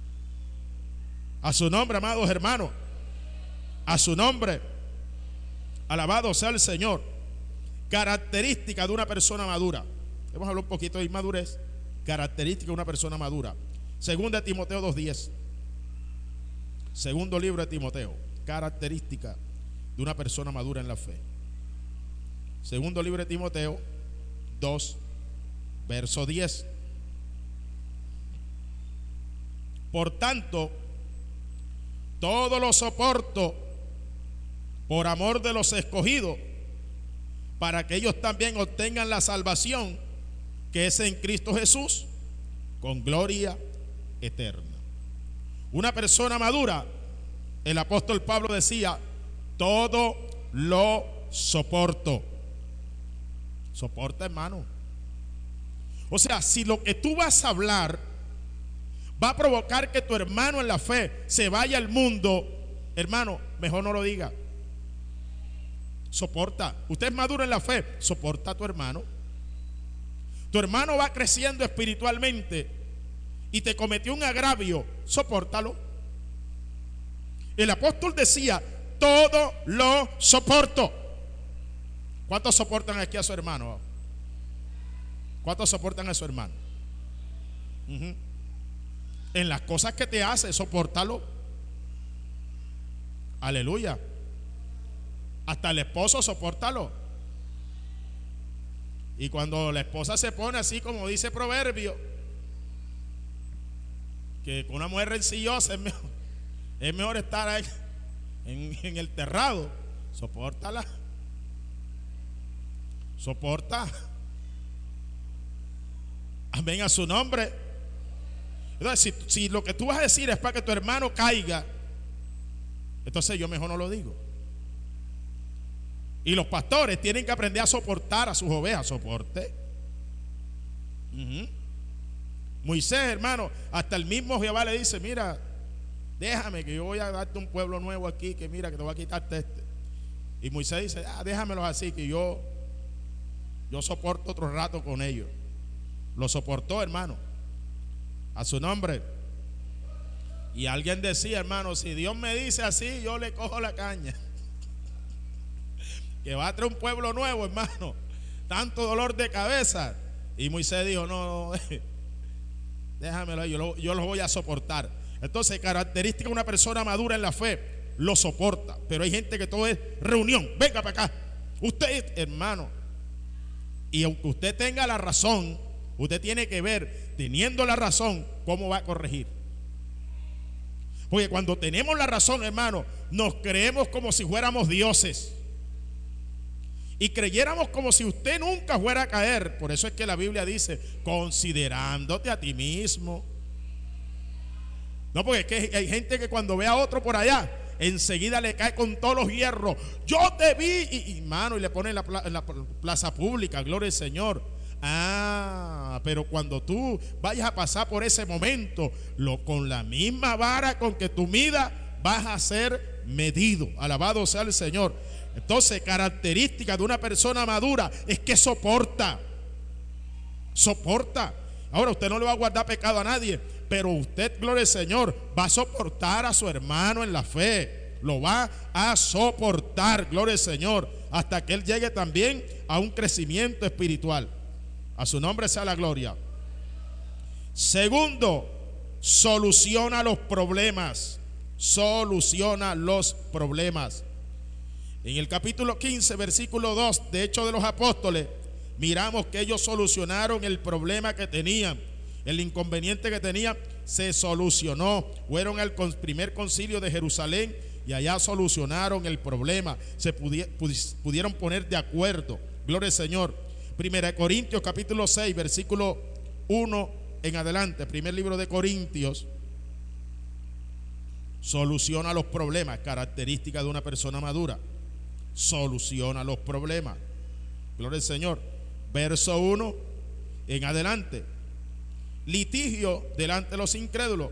A su nombre, amados hermanos, a su nombre, alabado sea el Señor. Característica de una persona madura. Vamos a hablar un poquito de inmadurez. Característica de una persona madura. Segunda de Timoteo dos diez. Segundo libro de Timoteo. Característica de una persona madura en la fe. Segundo libro de Timoteo dos, verso diez. Por tanto, todo lo soporto por amor de los escogidos, para que ellos también obtengan la salvación que es en Cristo Jesús, con gloria eterna. Una persona madura, el apóstol Pablo decía, todo lo soporto. Soporta, hermano. O sea, si lo que tú vas a hablar va a provocar que tu hermano en la fe se vaya al mundo, hermano, mejor no lo diga. Soporta. Usted es maduro en la fe, soporta a tu hermano. Tu hermano va creciendo espiritualmente y te cometió un agravio, sopórtalo. El apóstol decía, todo lo soporto. ¿Cuántos soportan aquí a su hermano? ¿Cuántos soportan a su hermano? Uh-huh. En las cosas que te hace, sopórtalo. Aleluya. Hasta el esposo, sopórtalo. Y cuando la esposa se pone así como dice Proverbio, que con una mujer rencillosa es mejor, es mejor estar ahí en, en el terrado, sopórtala. Soporta. Amén, a su nombre. Entonces, si, si lo que tú vas a decir es para que tu hermano caiga, entonces yo mejor no lo digo. Y los pastores tienen que aprender a soportar a sus ovejas. Soporte. Uh-huh. Moisés, hermano, hasta el mismo Jehová le dice, mira, déjame que yo voy a darte un pueblo nuevo aquí, que mira que te voy a quitarte este. Y Moisés dice, ah, déjamelos así, que yo yo soporto otro rato con ellos. Lo soportó, hermano, a su nombre. Y alguien decía, hermano, si Dios me dice así, yo le cojo la caña. Que va a traer un pueblo nuevo, hermano. Tanto dolor de cabeza. Y Moisés dijo, no, no déjamelo, yo lo, yo lo voy a soportar. Entonces, característica de una persona madura en la fe, lo soporta. Pero hay gente que todo es reunión. Venga para acá. Usted, hermano, y aunque usted tenga la razón, usted tiene que ver, teniendo la razón, cómo va a corregir. Porque cuando tenemos la razón, hermano, nos creemos como si fuéramos dioses. Y creyéramos como si usted nunca fuera a caer. Por eso es que la Biblia dice, considerándote a ti mismo. No, porque es que hay gente que cuando ve a otro por allá, enseguida le cae con todos los hierros. Yo te vi, y, y mano, y le pone en la, en la plaza pública, gloria al Señor. Ah, pero cuando tú vayas a pasar por ese momento, lo, con la misma vara con que tú midas, vas a ser medido. Alabado sea el Señor. Entonces, característica de una persona madura es que soporta. Soporta. Ahora, usted no le va a guardar pecado a nadie, pero usted, gloria al Señor, va a soportar a su hermano en la fe. Lo va a soportar, gloria al Señor, hasta que él llegue también a un crecimiento espiritual. A su nombre sea la gloria. Segundo, soluciona los problemas. Soluciona los problemas. En el capítulo quince, versículo dos de Hechos de los Apóstoles, miramos que ellos solucionaron el problema que tenían. El inconveniente que tenían se solucionó. Fueron al primer concilio de Jerusalén y allá solucionaron el problema. Se pudieron poner de acuerdo. Gloria al Señor. Primera de Corintios capítulo seis, versículo uno en adelante. Primer libro de Corintios. Soluciona los problemas. Característica de una persona madura. Soluciona los problemas. Gloria al Señor. Verso uno en adelante. Litigio delante de los incrédulos.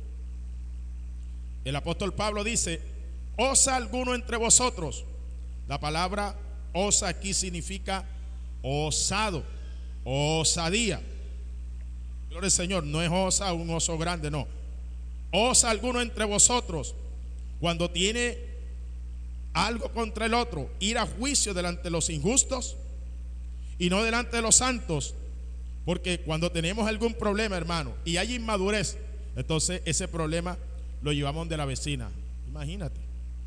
El apóstol Pablo dice: ¿osa alguno entre vosotros? La palabra osa aquí significa osado, osadía. Gloria al Señor. No es osa un oso grande, no. ¿Osa alguno entre vosotros, cuando tiene algo contra el otro, ir a juicio delante de los injustos y no delante de los santos? Porque cuando tenemos algún problema, hermano, y hay inmadurez, entonces ese problema lo llevamos de la vecina. Imagínate,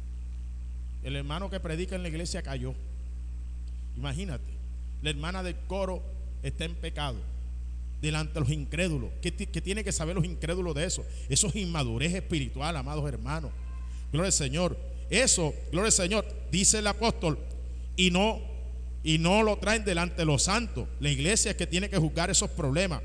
el hermano que predica en la iglesia cayó. Imagínate, la hermana del coro está en pecado delante de los incrédulos. ¿Qué, qué tiene que saber los incrédulos de eso? Eso es inmadurez espiritual, amados hermanos. Gloria al Señor. Eso, gloria al Señor, dice el apóstol, y no Y no lo traen delante de los santos. La iglesia es que tiene que juzgar esos problemas.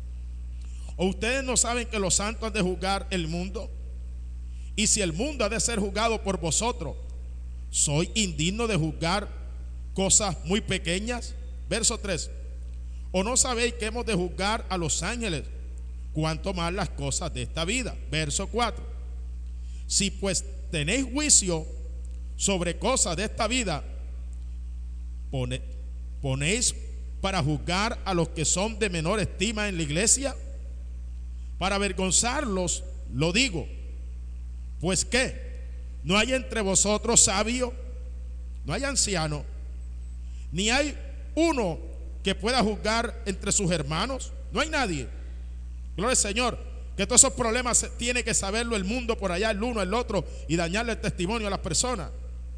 ¿O ustedes no saben que los santos han de juzgar el mundo? Y si el mundo ha de ser juzgado por vosotros, ¿soy indigno de juzgar cosas muy pequeñas? Verso tres. ¿O no sabéis que hemos de juzgar a los ángeles, cuanto más las cosas de esta vida? Verso cuatro. Si pues tenéis juicio sobre cosas de esta vida, Pone, ¿ponéis para juzgar a los que son de menor estima en la iglesia? Para avergonzarlos, lo digo. Pues ¿qué? ¿No hay entre vosotros sabio? ¿No hay anciano? ¿Ni hay uno que pueda juzgar entre sus hermanos? No hay nadie. Gloria al Señor. Que todos esos problemas tiene que saberlo el mundo por allá, el uno, el otro, y dañarle el testimonio a las personas.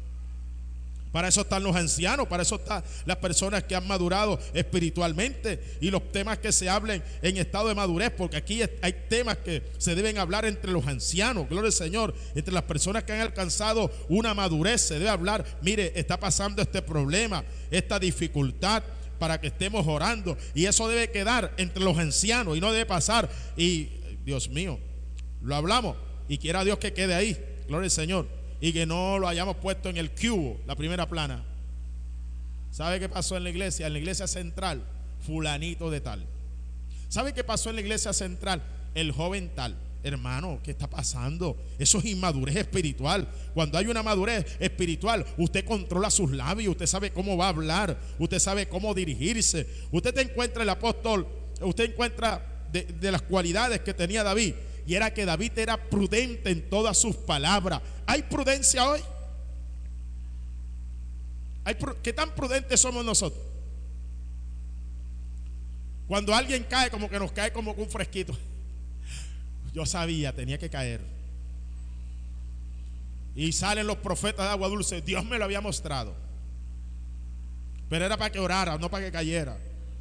Para eso están los ancianos, para eso están las personas que han madurado espiritualmente y los temas que se hablen en estado de madurez, porque aquí hay temas que se deben hablar entre los ancianos, gloria al Señor, entre las personas que han alcanzado una madurez. Se debe hablar: mire, está pasando este problema, esta dificultad, para que estemos orando, y eso debe quedar entre los ancianos y no debe pasar. Y Dios mío, lo hablamos y quiera Dios que quede ahí, gloria al Señor, y que no lo hayamos puesto en el cubo, la primera plana. ¿Sabe qué pasó en la iglesia? En la iglesia central, fulanito de tal. ¿Sabe qué pasó en la iglesia central? El joven tal. Hermano, ¿qué está pasando? Eso es inmadurez espiritual. Cuando hay una madurez espiritual, usted controla sus labios, usted sabe cómo va a hablar, usted sabe cómo dirigirse. Usted te encuentra el apóstol, usted encuentra de, de las cualidades que tenía David, y era que David era prudente en todas sus palabras. ¿Hay prudencia hoy? ¿Hay, ¿Qué tan prudentes somos nosotros? Cuando alguien cae, como que nos cae como un fresquito. Yo sabía, tenía que caer. Y salen los profetas de agua dulce. Dios me lo había mostrado, pero era para que orara, no para que cayera.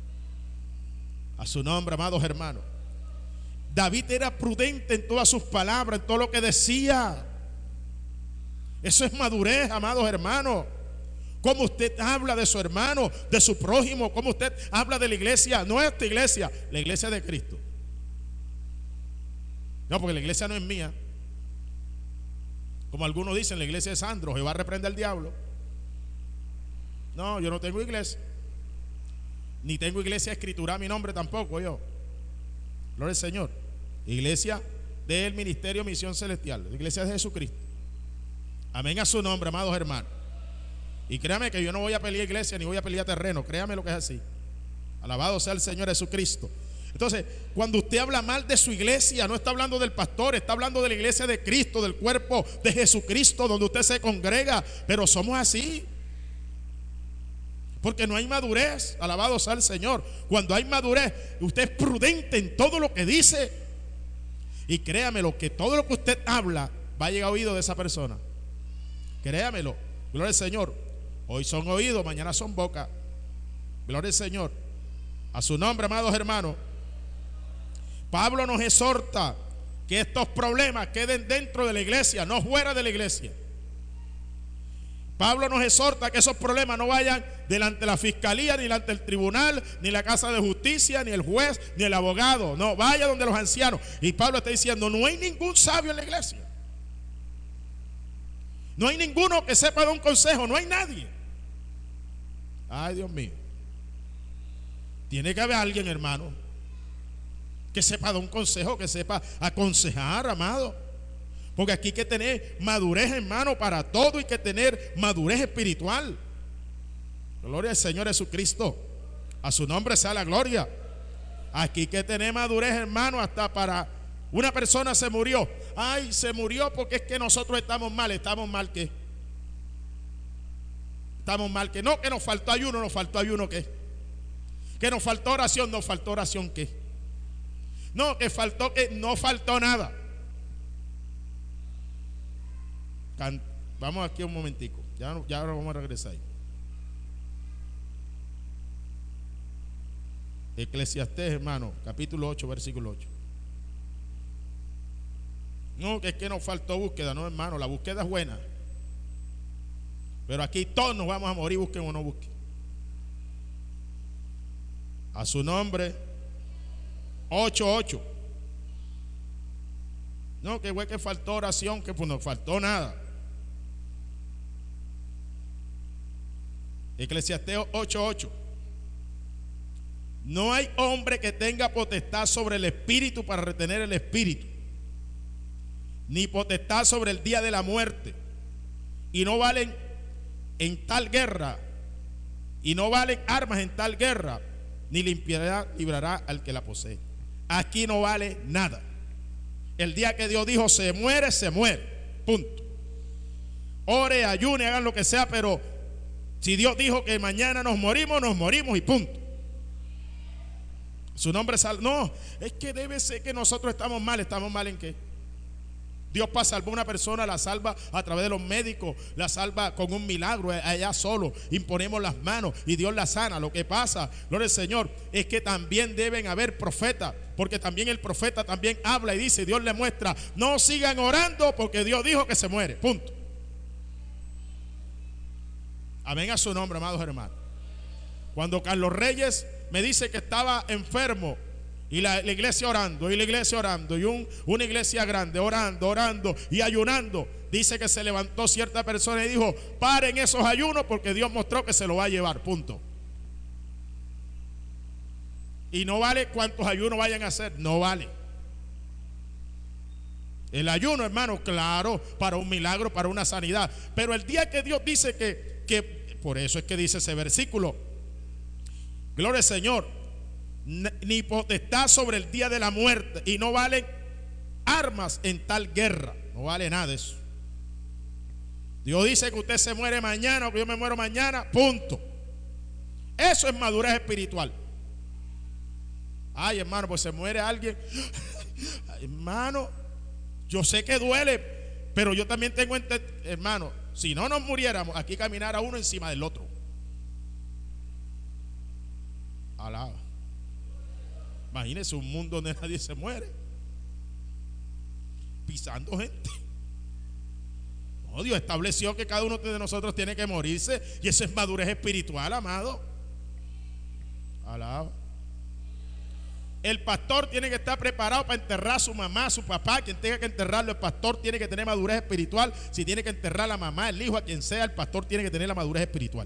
A su nombre, amados hermanos. David era prudente en todas sus palabras, en todo lo que decía. Eso es madurez, amados hermanos. Cómo usted habla de su hermano, de su prójimo, cómo usted habla de la iglesia. No es esta iglesia, la iglesia de Cristo. No, porque la iglesia no es mía. Como algunos dicen, la iglesia es Sandro, Jehová reprende al diablo. No, yo no tengo iglesia. Ni tengo iglesia escritura a mi nombre tampoco yo. Gloria al Señor. Iglesia del Ministerio Misión Celestial, la Iglesia de Jesucristo. Amén a su nombre, amados hermanos. Y créame que yo no voy a pelear iglesia ni voy a pelear terreno, créame lo que es así. Alabado sea el Señor Jesucristo. Entonces, cuando usted habla mal de su iglesia, no está hablando del pastor, está hablando de la iglesia de Cristo, del cuerpo de Jesucristo, donde usted se congrega. Pero somos así, porque no hay madurez. Alabado sea el Señor. Cuando hay madurez, usted es prudente en todo lo que dice. Y créamelo, que todo lo que usted habla va a llegar a oído de esa persona. Créamelo. Gloria al Señor. Hoy son oídos, mañana son boca. Gloria al Señor. A su nombre, amados hermanos. Pablo nos exhorta que estos problemas queden dentro de la iglesia, no fuera de la iglesia. Pablo nos exhorta que esos problemas no vayan delante de la fiscalía, ni delante del tribunal, ni la casa de justicia, ni el juez, ni el abogado. No, vaya donde los ancianos. Y Pablo está diciendo, no hay ningún sabio en la iglesia. No hay ninguno que sepa de un consejo, no hay nadie. Ay, Dios mío. Tiene que haber alguien, hermano, que sepa de un consejo, que sepa aconsejar, amado. Porque aquí hay que tener madurez, hermano, para todo. Hay que tener madurez espiritual. Gloria al Señor Jesucristo. A su nombre sea la gloria. Aquí hay que tener madurez, hermano, hasta para... Una persona se murió. Ay, se murió porque es que nosotros estamos mal. ¿Estamos mal qué? Estamos mal que no, que nos faltó ayuno, nos faltó ayuno qué. Que nos faltó oración, nos faltó oración qué. No, que faltó que no faltó nada. Can, vamos aquí un momentico. Ya, ya ahora vamos a regresar ahí. Eclesiastés, hermano, capítulo ocho, versículo ocho. No, que es que nos faltó búsqueda, no, hermano, la búsqueda es buena. Pero aquí todos nos vamos a morir, busquen o no busquen. A su nombre. ocho ocho. No, que fue que faltó oración, que pues no faltó nada. Eclesiastés ocho ocho. No hay hombre que tenga potestad sobre el espíritu para retener el espíritu, ni potestad sobre el día de la muerte, y no valen en tal guerra, y no valen armas en tal guerra, ni limpiará, librará al que la posee. Aquí no vale nada. El día que Dios dijo se muere, se muere, punto. Ore, ayune, hagan lo que sea, pero si Dios dijo que mañana nos morimos, nos morimos y punto. Su nombre es sal. No, es que debe ser que nosotros estamos mal. ¿Estamos mal en qué? Dios para salvar a una persona, la salva a través de los médicos, la salva con un milagro, allá solo, imponemos las manos y Dios la sana. Lo que pasa, gloria al Señor, es que también deben haber profetas, porque también el profeta también habla y dice, Dios le muestra, no sigan orando porque Dios dijo que se muere, punto. Amén a su nombre, amados hermanos. Cuando Carlos Reyes me dice que estaba enfermo, y la, la iglesia orando, y la iglesia orando, y un, una iglesia grande orando, orando y ayunando, dice que se levantó cierta persona y dijo, paren esos ayunos porque Dios mostró que se lo va a llevar, punto. Y no vale cuántos ayunos vayan a hacer, no vale. El ayuno, hermano, claro, para un milagro, para una sanidad. Pero el día que Dios dice que, que por eso es que dice ese versículo, gloria al Señor, ni potestad sobre el día de la muerte, y no valen armas en tal guerra. No vale nada de eso. Dios dice que usted se muere mañana o que yo me muero mañana, punto. Eso es madurez espiritual. Ay, hermano, pues se muere alguien. Hermano, yo sé que duele, pero yo también tengo, hermano, si no nos muriéramos, aquí caminara uno encima del otro. Alaba. Imagínese un mundo donde nadie se muere, pisando gente. No, Dios estableció que cada uno de nosotros tiene que morirse, y eso es madurez espiritual, amado. Alaba. El pastor tiene que estar preparado para enterrar a su mamá, a su papá, quien tenga que enterrarlo. El pastor tiene que tener madurez espiritual. Si tiene que enterrar a la mamá, el hijo, a quien sea, el pastor tiene que tener la madurez espiritual.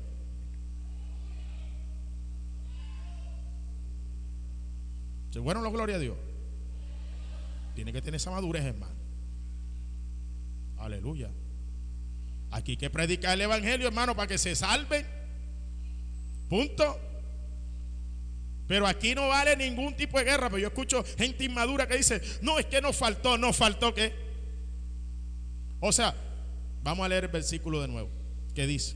¿Se fueron los gloria a Dios? Tiene que tener esa madurez, hermano. Aleluya. Aquí hay que predicar el evangelio, hermano, para que se salven. Punto. Pero aquí no vale ningún tipo de guerra. Pero yo escucho gente inmadura que dice: no, es que nos faltó, nos faltó ¿qué? O sea, vamos a leer el versículo de nuevo. ¿Qué dice?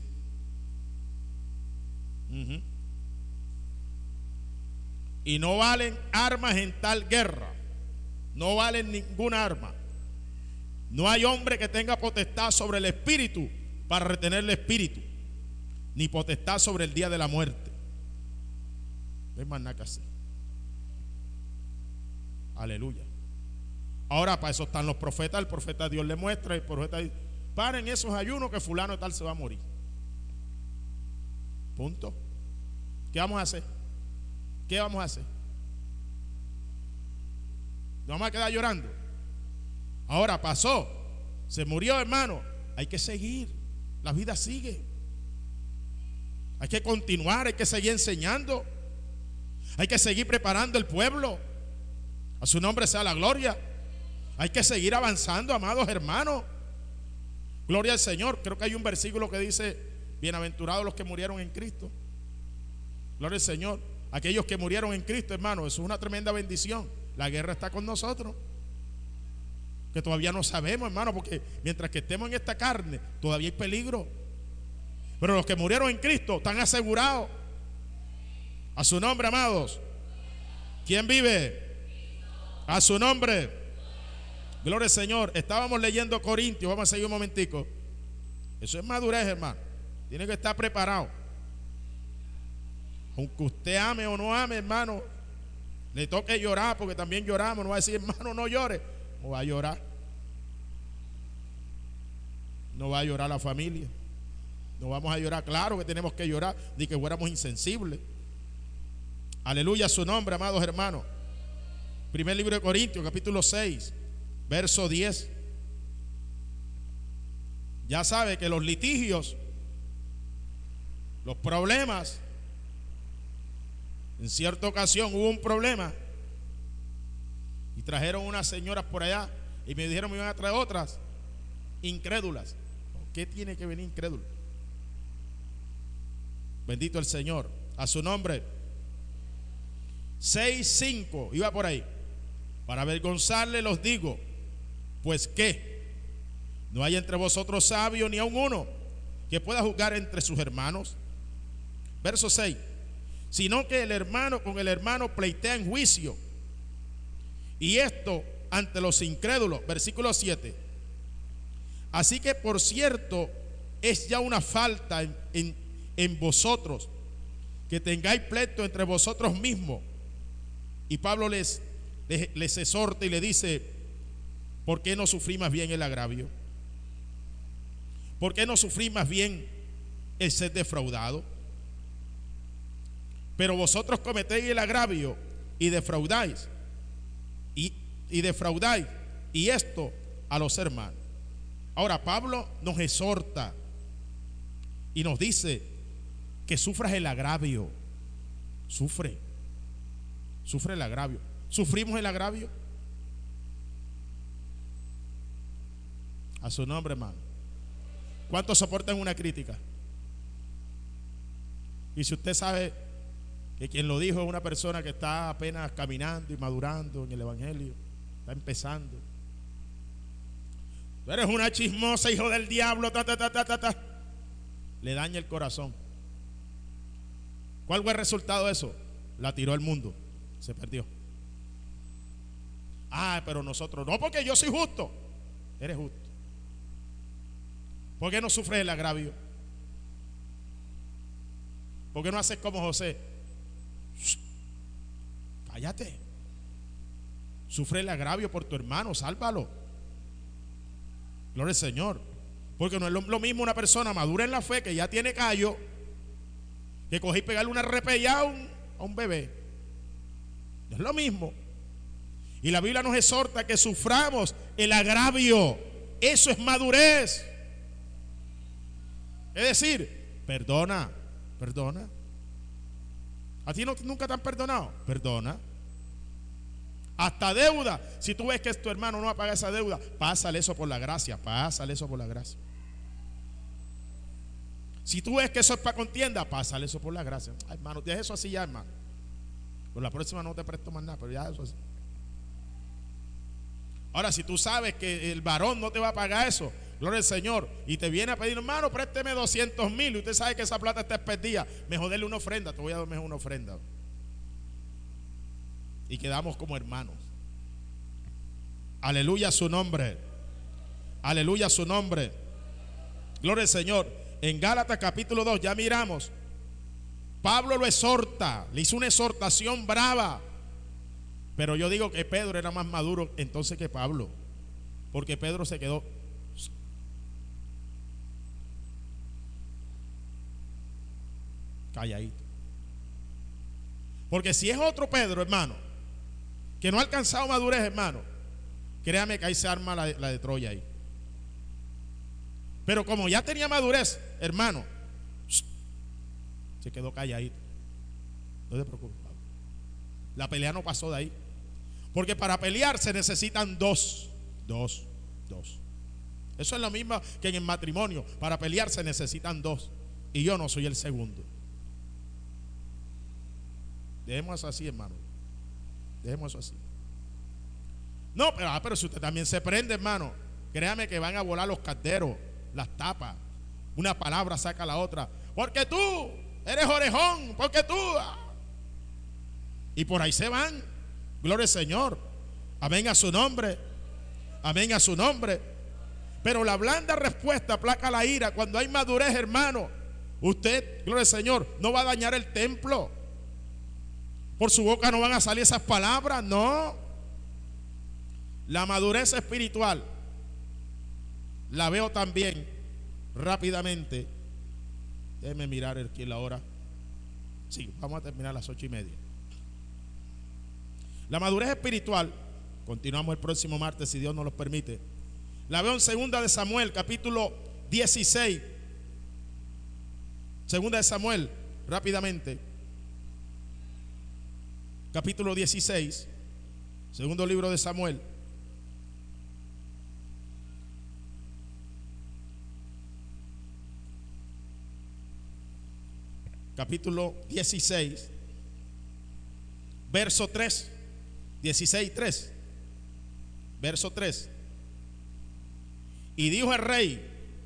Uh-huh. Y no valen armas en tal guerra. No valen ninguna arma. No hay hombre que tenga potestad sobre el espíritu para retener el espíritu, ni potestad sobre el día de la muerte. No hay más nada que hacer. Aleluya. Ahora para eso están los profetas. El profeta Dios le muestra, el profeta dice: paren esos ayunos que fulano tal se va a morir. Punto. ¿Qué vamos a hacer? ¿Qué vamos a hacer? ¿Nos vamos a quedar llorando? Ahora pasó, se murió, hermano. Hay que seguir, la vida sigue. Hay que continuar, hay que seguir enseñando. Hay que seguir preparando el pueblo. A su nombre sea la gloria. Hay que seguir avanzando, amados hermanos. Gloria al Señor. Creo que hay un versículo que dice: bienaventurados los que murieron en Cristo. Gloria al Señor. Aquellos que murieron en Cristo, hermano, eso es una tremenda bendición. La guerra está con nosotros, que todavía no sabemos, hermano, porque mientras que estemos en esta carne todavía hay peligro. Pero los que murieron en Cristo están asegurados. A su nombre, amados. ¿Quién vive? A su nombre. Gloria al Señor. Estábamos leyendo Corintios. Vamos a seguir un momentico. Eso es madurez, hermano. Tiene que estar preparado. Aunque usted ame o no ame, hermano, le toque llorar, porque también lloramos. No va a decir: hermano, no llore. No va a llorar. No va a llorar la familia. No vamos a llorar. Claro que tenemos que llorar, ni que fuéramos insensibles. Aleluya a su nombre, amados hermanos. Primer libro de Corintios, capítulo seis, verso diez. Ya sabe que los litigios, los problemas, en cierta ocasión hubo un problema y trajeron unas señoras por allá y me dijeron que me iban a traer otras incrédulas. ¿Qué tiene que venir incrédulo? Bendito el Señor, a su nombre. seis, cinco, iba por ahí. Para avergonzarle los digo, pues que no hay entre vosotros sabio ni aun uno que pueda juzgar entre sus hermanos. Verso seis. Sino que el hermano con el hermano pleitea en juicio, y esto ante los incrédulos. Versículo siete. Así que por cierto es ya una falta en, en, en vosotros que tengáis pleito entre vosotros mismos. Y Pablo les, les, les exhorta y le dice: ¿por qué no sufrí más bien el agravio? ¿Por qué no sufrí más bien el ser defraudado? Pero vosotros cometéis el agravio y defraudáis y, y defraudáis y esto a los hermanos. Ahora Pablo nos exhorta y nos dice que sufras el agravio. Sufre, sufre el agravio. ¿Sufrimos el agravio? A su nombre, hermano. ¿Cuántos soportan una crítica? Y si usted sabe que quien lo dijo es una persona que está apenas caminando y madurando en el evangelio, está empezando, tú eres una chismosa, hijo del diablo, ta, ta, ta, ta, ta, ta, le daña el corazón. ¿Cuál fue el resultado de eso? La tiró al mundo, se perdió. Ah, pero nosotros no, porque yo soy justo. Eres justo. ¿Por qué no sufres el agravio? ¿Por qué no haces como José? Shh, cállate. Sufre el agravio por tu hermano, sálvalo. Gloria al Señor. Porque no es lo, lo mismo una persona madura en la fe, que ya tiene callo, que coger y pegarle una repellada a un, a un bebé. No es lo mismo. Y la Biblia nos exhorta que suframos el agravio. Eso es madurez. Es decir, perdona, perdona. ¿A ti no, nunca te han perdonado? Perdona. Hasta deuda. Si tú ves que tu hermano no va a pagar esa deuda, pásale eso por la gracia. Pásale eso por la gracia. Si tú ves que eso es para contienda, pásale eso por la gracia. Ay, hermano, deja eso así ya, hermano. Por la próxima no te presto más nada, pero ya eso así. Ahora, si tú sabes que el varón no te va a pagar eso, gloria al Señor, y te viene a pedir, hermano, présteme doscientos mil, y usted sabe que esa plata está perdida, mejor dele una ofrenda, te voy a dar mejor una ofrenda. Y quedamos como hermanos. Aleluya a su nombre. Aleluya a su nombre. Gloria al Señor. En Gálatas capítulo dos, ya miramos, Pablo lo exhorta, le hizo una exhortación brava. Pero yo digo que Pedro era más maduro entonces que Pablo, porque Pedro se quedó calladito. Porque si es otro Pedro, hermano, que no ha alcanzado madurez, hermano, créame que ahí se arma la, la de Troya ahí. Pero como ya tenía madurez, hermano, se quedó calladito. No te preocupes, Pablo. La pelea no pasó de ahí. Porque para pelear se necesitan dos. Dos, dos. Eso es lo mismo que en el matrimonio. Para pelear se necesitan dos. Y yo no soy el segundo. Dejemos eso así, hermano. Dejemos eso así. No, pero, ah, pero si usted también se prende, hermano, créame que van a volar los calderos, las tapas. Una palabra saca la otra. Porque tú eres orejón, porque tú. Y por ahí se van. Gloria al Señor. Amén a su nombre. Amén a su nombre. Pero la blanda respuesta aplaca la ira. Cuando hay madurez, hermano, usted, gloria al Señor, no va a dañar el templo. Por su boca no van a salir esas palabras, no. La madurez espiritual la veo también rápidamente. Déjeme mirar aquí la hora. Sí, vamos a terminar a las ocho y media. La madurez espiritual, continuamos el próximo martes si Dios nos lo permite. La veo en segunda de Samuel, capítulo dieciséis. Segunda de Samuel, rápidamente. Capítulo dieciséis. Segundo libro de Samuel. Capítulo dieciséis. Verso tres. dieciséis, tres. Verso tres. Y dijo el rey: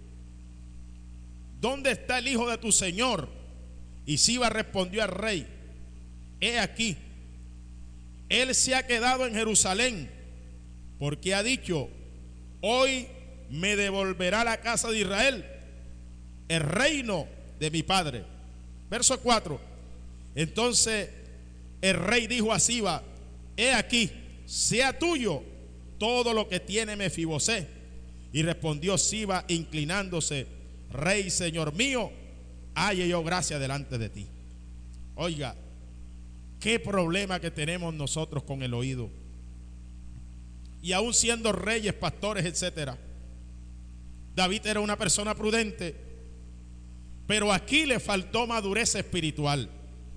¿dónde está el hijo de tu señor? Y Siba respondió al rey: he aquí, él se ha quedado en Jerusalén, porque ha dicho: hoy me devolverá la casa de Israel el reino de mi padre. Verso cuatro. Entonces el rey dijo a Siba: he aquí, sea tuyo todo lo que tiene Mefibosé. Y respondió Siba inclinándose: rey, señor mío, halle yo gracia delante de ti. Oiga, qué problema que tenemos nosotros con el oído. Y aún siendo reyes, pastores, etcétera, David era una persona prudente, pero aquí le faltó madurez espiritual.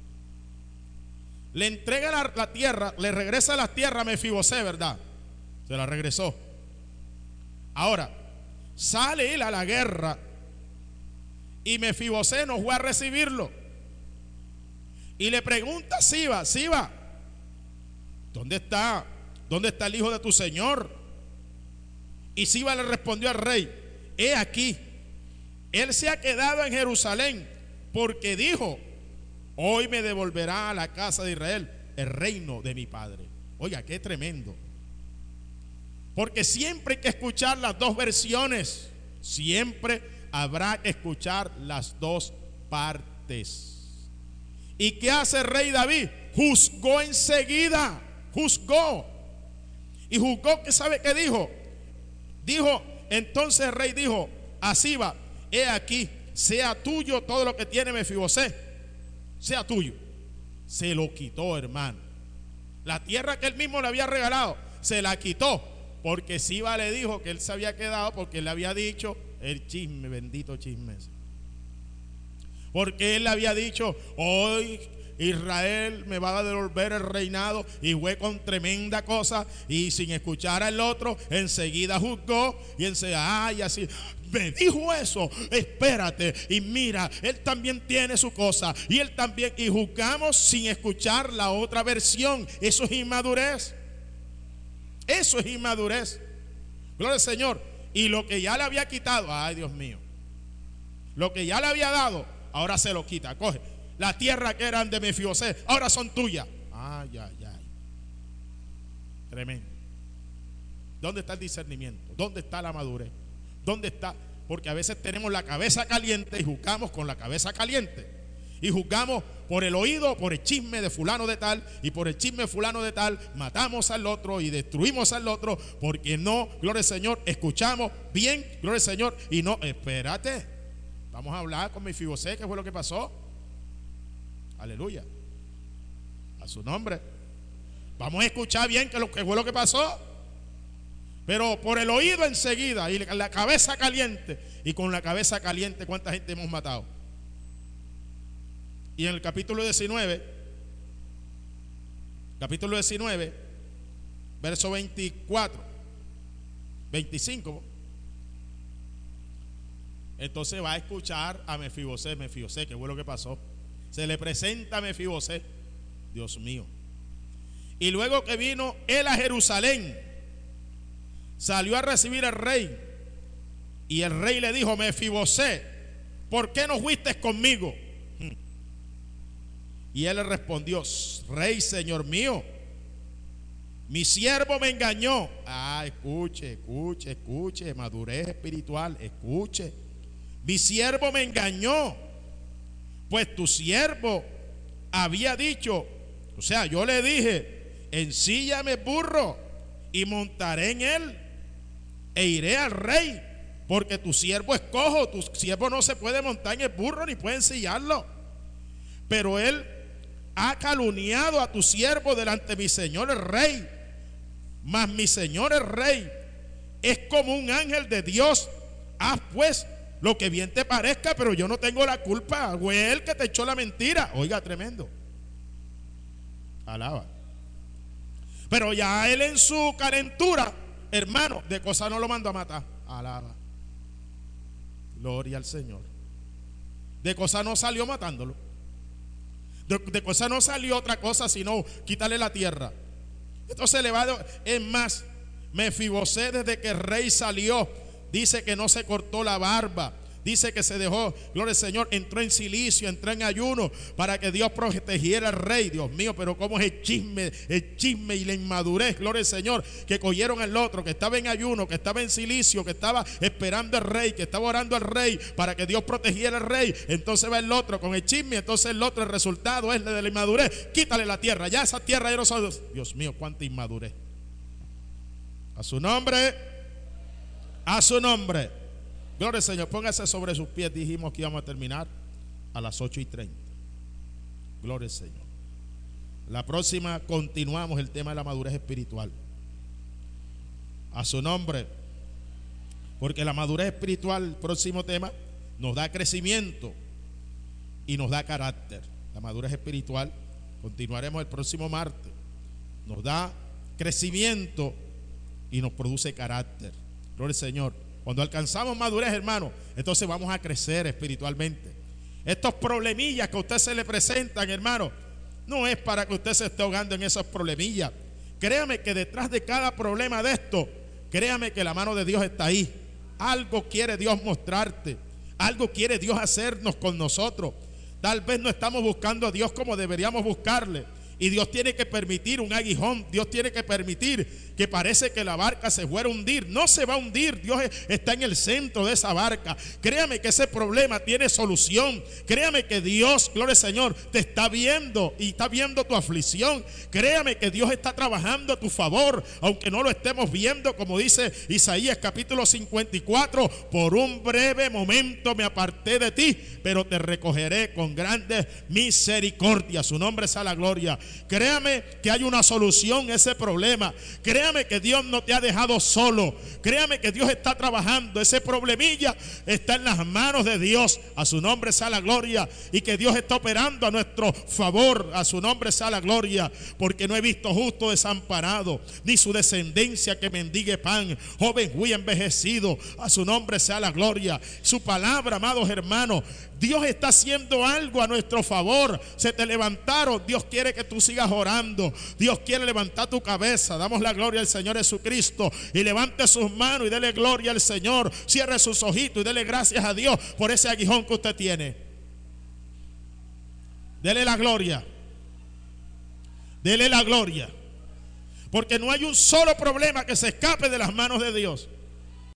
Le entrega la, la tierra, le regresa la tierra a Mefibosé, ¿verdad? Se la regresó. Ahora, sale él a la guerra y Mefibosé no fue a recibirlo. Y le pregunta a Siba: Siba, ¿dónde está? ¿Dónde está el hijo de tu señor? Y Siba le respondió al rey: he aquí, él se ha quedado en Jerusalén, porque dijo: hoy me devolverá a la casa de Israel el reino de mi padre. Oiga, qué tremendo. Porque siempre hay que escuchar las dos versiones. Siempre habrá que escuchar las dos partes. ¿Y qué hace el rey David? Juzgó enseguida. Juzgó. Y juzgó, ¿qué sabe qué dijo? Dijo, entonces el rey dijo a Siba: he aquí, sea tuyo todo lo que tiene Mefibosé. Sea tuyo. Se lo quitó, hermano. La tierra que él mismo le había regalado, se la quitó. Porque Siba le dijo que él se había quedado porque él le había dicho el chisme, bendito chisme. Porque él le había dicho: hoy Israel me va a devolver el reinado, y fue con tremenda cosa, y sin escuchar al otro, enseguida juzgó, y enseguida, ay, así, me dijo eso, espérate, y mira, él también tiene su cosa, y él también, y juzgamos sin escuchar la otra versión. Eso es inmadurez. Eso es inmadurez. Gloria al Señor. Y lo que ya le había quitado, ay Dios mío, lo que ya le había dado, ahora se lo quita. Coge la tierra que eran de Mefibosé, ahora son tuyas. Ay, ay, ay. Tremendo. ¿Dónde está el discernimiento? ¿Dónde está la madurez? ¿Dónde está? Porque a veces tenemos la cabeza caliente y juzgamos con la cabeza caliente. Y juzgamos por el oído, por el chisme de fulano de tal, y por el chisme de fulano de tal matamos al otro y destruimos al otro, porque no, gloria al Señor, escuchamos bien, gloria al Señor, y no, espérate, vamos a hablar con Mefibosé, ¿qué fue lo que pasó? Aleluya, a su nombre. Vamos a escuchar bien qué fue lo que pasó. Pero por el oído enseguida, y la cabeza caliente, y con la cabeza caliente, ¿cuánta gente hemos matado? Y en el capítulo diecinueve, capítulo diecinueve, verso veinticuatro, veinticinco, entonces va a escuchar a Mefibosé. Mefibosé, ¿qué fue lo que pasó? Se le presenta a Mefibosé, Dios mío. Y luego que vino él a Jerusalén, salió a recibir al rey, y el rey le dijo: Mefibosé, ¿por qué no fuiste conmigo? Y él le respondió: Rey, señor mío, mi siervo me engañó. Ah, escuche, escuche, escuche, madurez espiritual, escuche. Mi siervo me engañó, pues tu siervo había dicho, o sea, yo le dije: ensíllame burro y montaré en él e iré al rey, porque tu siervo es cojo, tu siervo no se puede montar en el burro ni puede ensillarlo. Pero él ha calumniado a tu siervo delante de mi señor el rey. Mas mi señor el rey es como un ángel de Dios. Haz pues lo que bien te parezca, pero yo no tengo la culpa. Fue él que te echó la mentira. Oiga, tremendo. Alaba. Pero ya él en su calentura, hermano, de cosa no lo mandó a matar. Alaba. Gloria al Señor. De cosa no salió matándolo. De, de cosa no salió otra cosa sino quitarle la tierra. Entonces le va a... Es más, Mefibosé, desde que el rey salió, dice que no se cortó la barba. Dice que se dejó, gloria al Señor, entró en silicio, entró en ayuno para que Dios protegiera al rey. Dios mío, pero cómo es el chisme, el chisme y la inmadurez, gloria al Señor, que cogieron al otro, que estaba en ayuno, que estaba en silicio, que estaba esperando al rey, que estaba orando al rey para que Dios protegiera al rey. Entonces va el otro con el chisme, entonces el otro, el resultado es de la inmadurez. Quítale la tierra, ya esa tierra ya no sabe. Dios mío, cuánta inmadurez. A su nombre, a su nombre. Gloria al Señor, póngase sobre sus pies. Dijimos que íbamos a terminar a las ocho y treinta. Gloria al Señor. La próxima continuamos el tema de la madurez espiritual. A su nombre. Porque la madurez espiritual, el próximo tema, nos da crecimiento y nos da carácter. La madurez espiritual, continuaremos el próximo martes, nos da crecimiento y nos produce carácter. Gloria al Señor. Cuando alcanzamos madurez, hermano, entonces vamos a crecer espiritualmente. Estos problemillas que a usted se le presentan, hermano, no es para que usted se esté ahogando en esos problemillas. Créame que detrás de cada problema de esto, créame que la mano de Dios está ahí. Algo quiere Dios mostrarte, algo quiere Dios hacernos con nosotros. Tal vez no estamos buscando a Dios como deberíamos buscarle. Y Dios tiene que permitir un aguijón. Dios tiene que permitir que parece que la barca se fuera a hundir. No se va a hundir. Dios está en el centro de esa barca. Créame que ese problema tiene solución. Créame que Dios, gloria al Señor, te está viendo y está viendo tu aflicción. Créame que Dios está trabajando a tu favor, aunque no lo estemos viendo, como dice Isaías capítulo cincuenta y cuatro. Por un breve momento me aparté de ti, pero te recogeré con grandes misericordias. Su nombre sea la gloria. Créame que hay una solución a ese problema. Créame que Dios no te ha dejado solo. Créame que Dios está trabajando. Ese problemilla está en las manos de Dios. A su nombre sea la gloria. Y que Dios está operando a nuestro favor. A su nombre sea la gloria. Porque no he visto justo desamparado, ni su descendencia que mendigue pan. Joven muy envejecido. A su nombre sea la gloria. Su palabra, amados hermanos, Dios está haciendo algo a nuestro favor. Se te levantaron. Dios quiere que tú sigas orando. Dios quiere levantar tu cabeza. Damos la gloria al Señor Jesucristo. Y levante sus manos y dele gloria al Señor. Cierre sus ojitos y dele gracias a Dios por ese aguijón que usted tiene. Dele la gloria. Dele la gloria. Porque no hay un solo problema que se escape de las manos de Dios.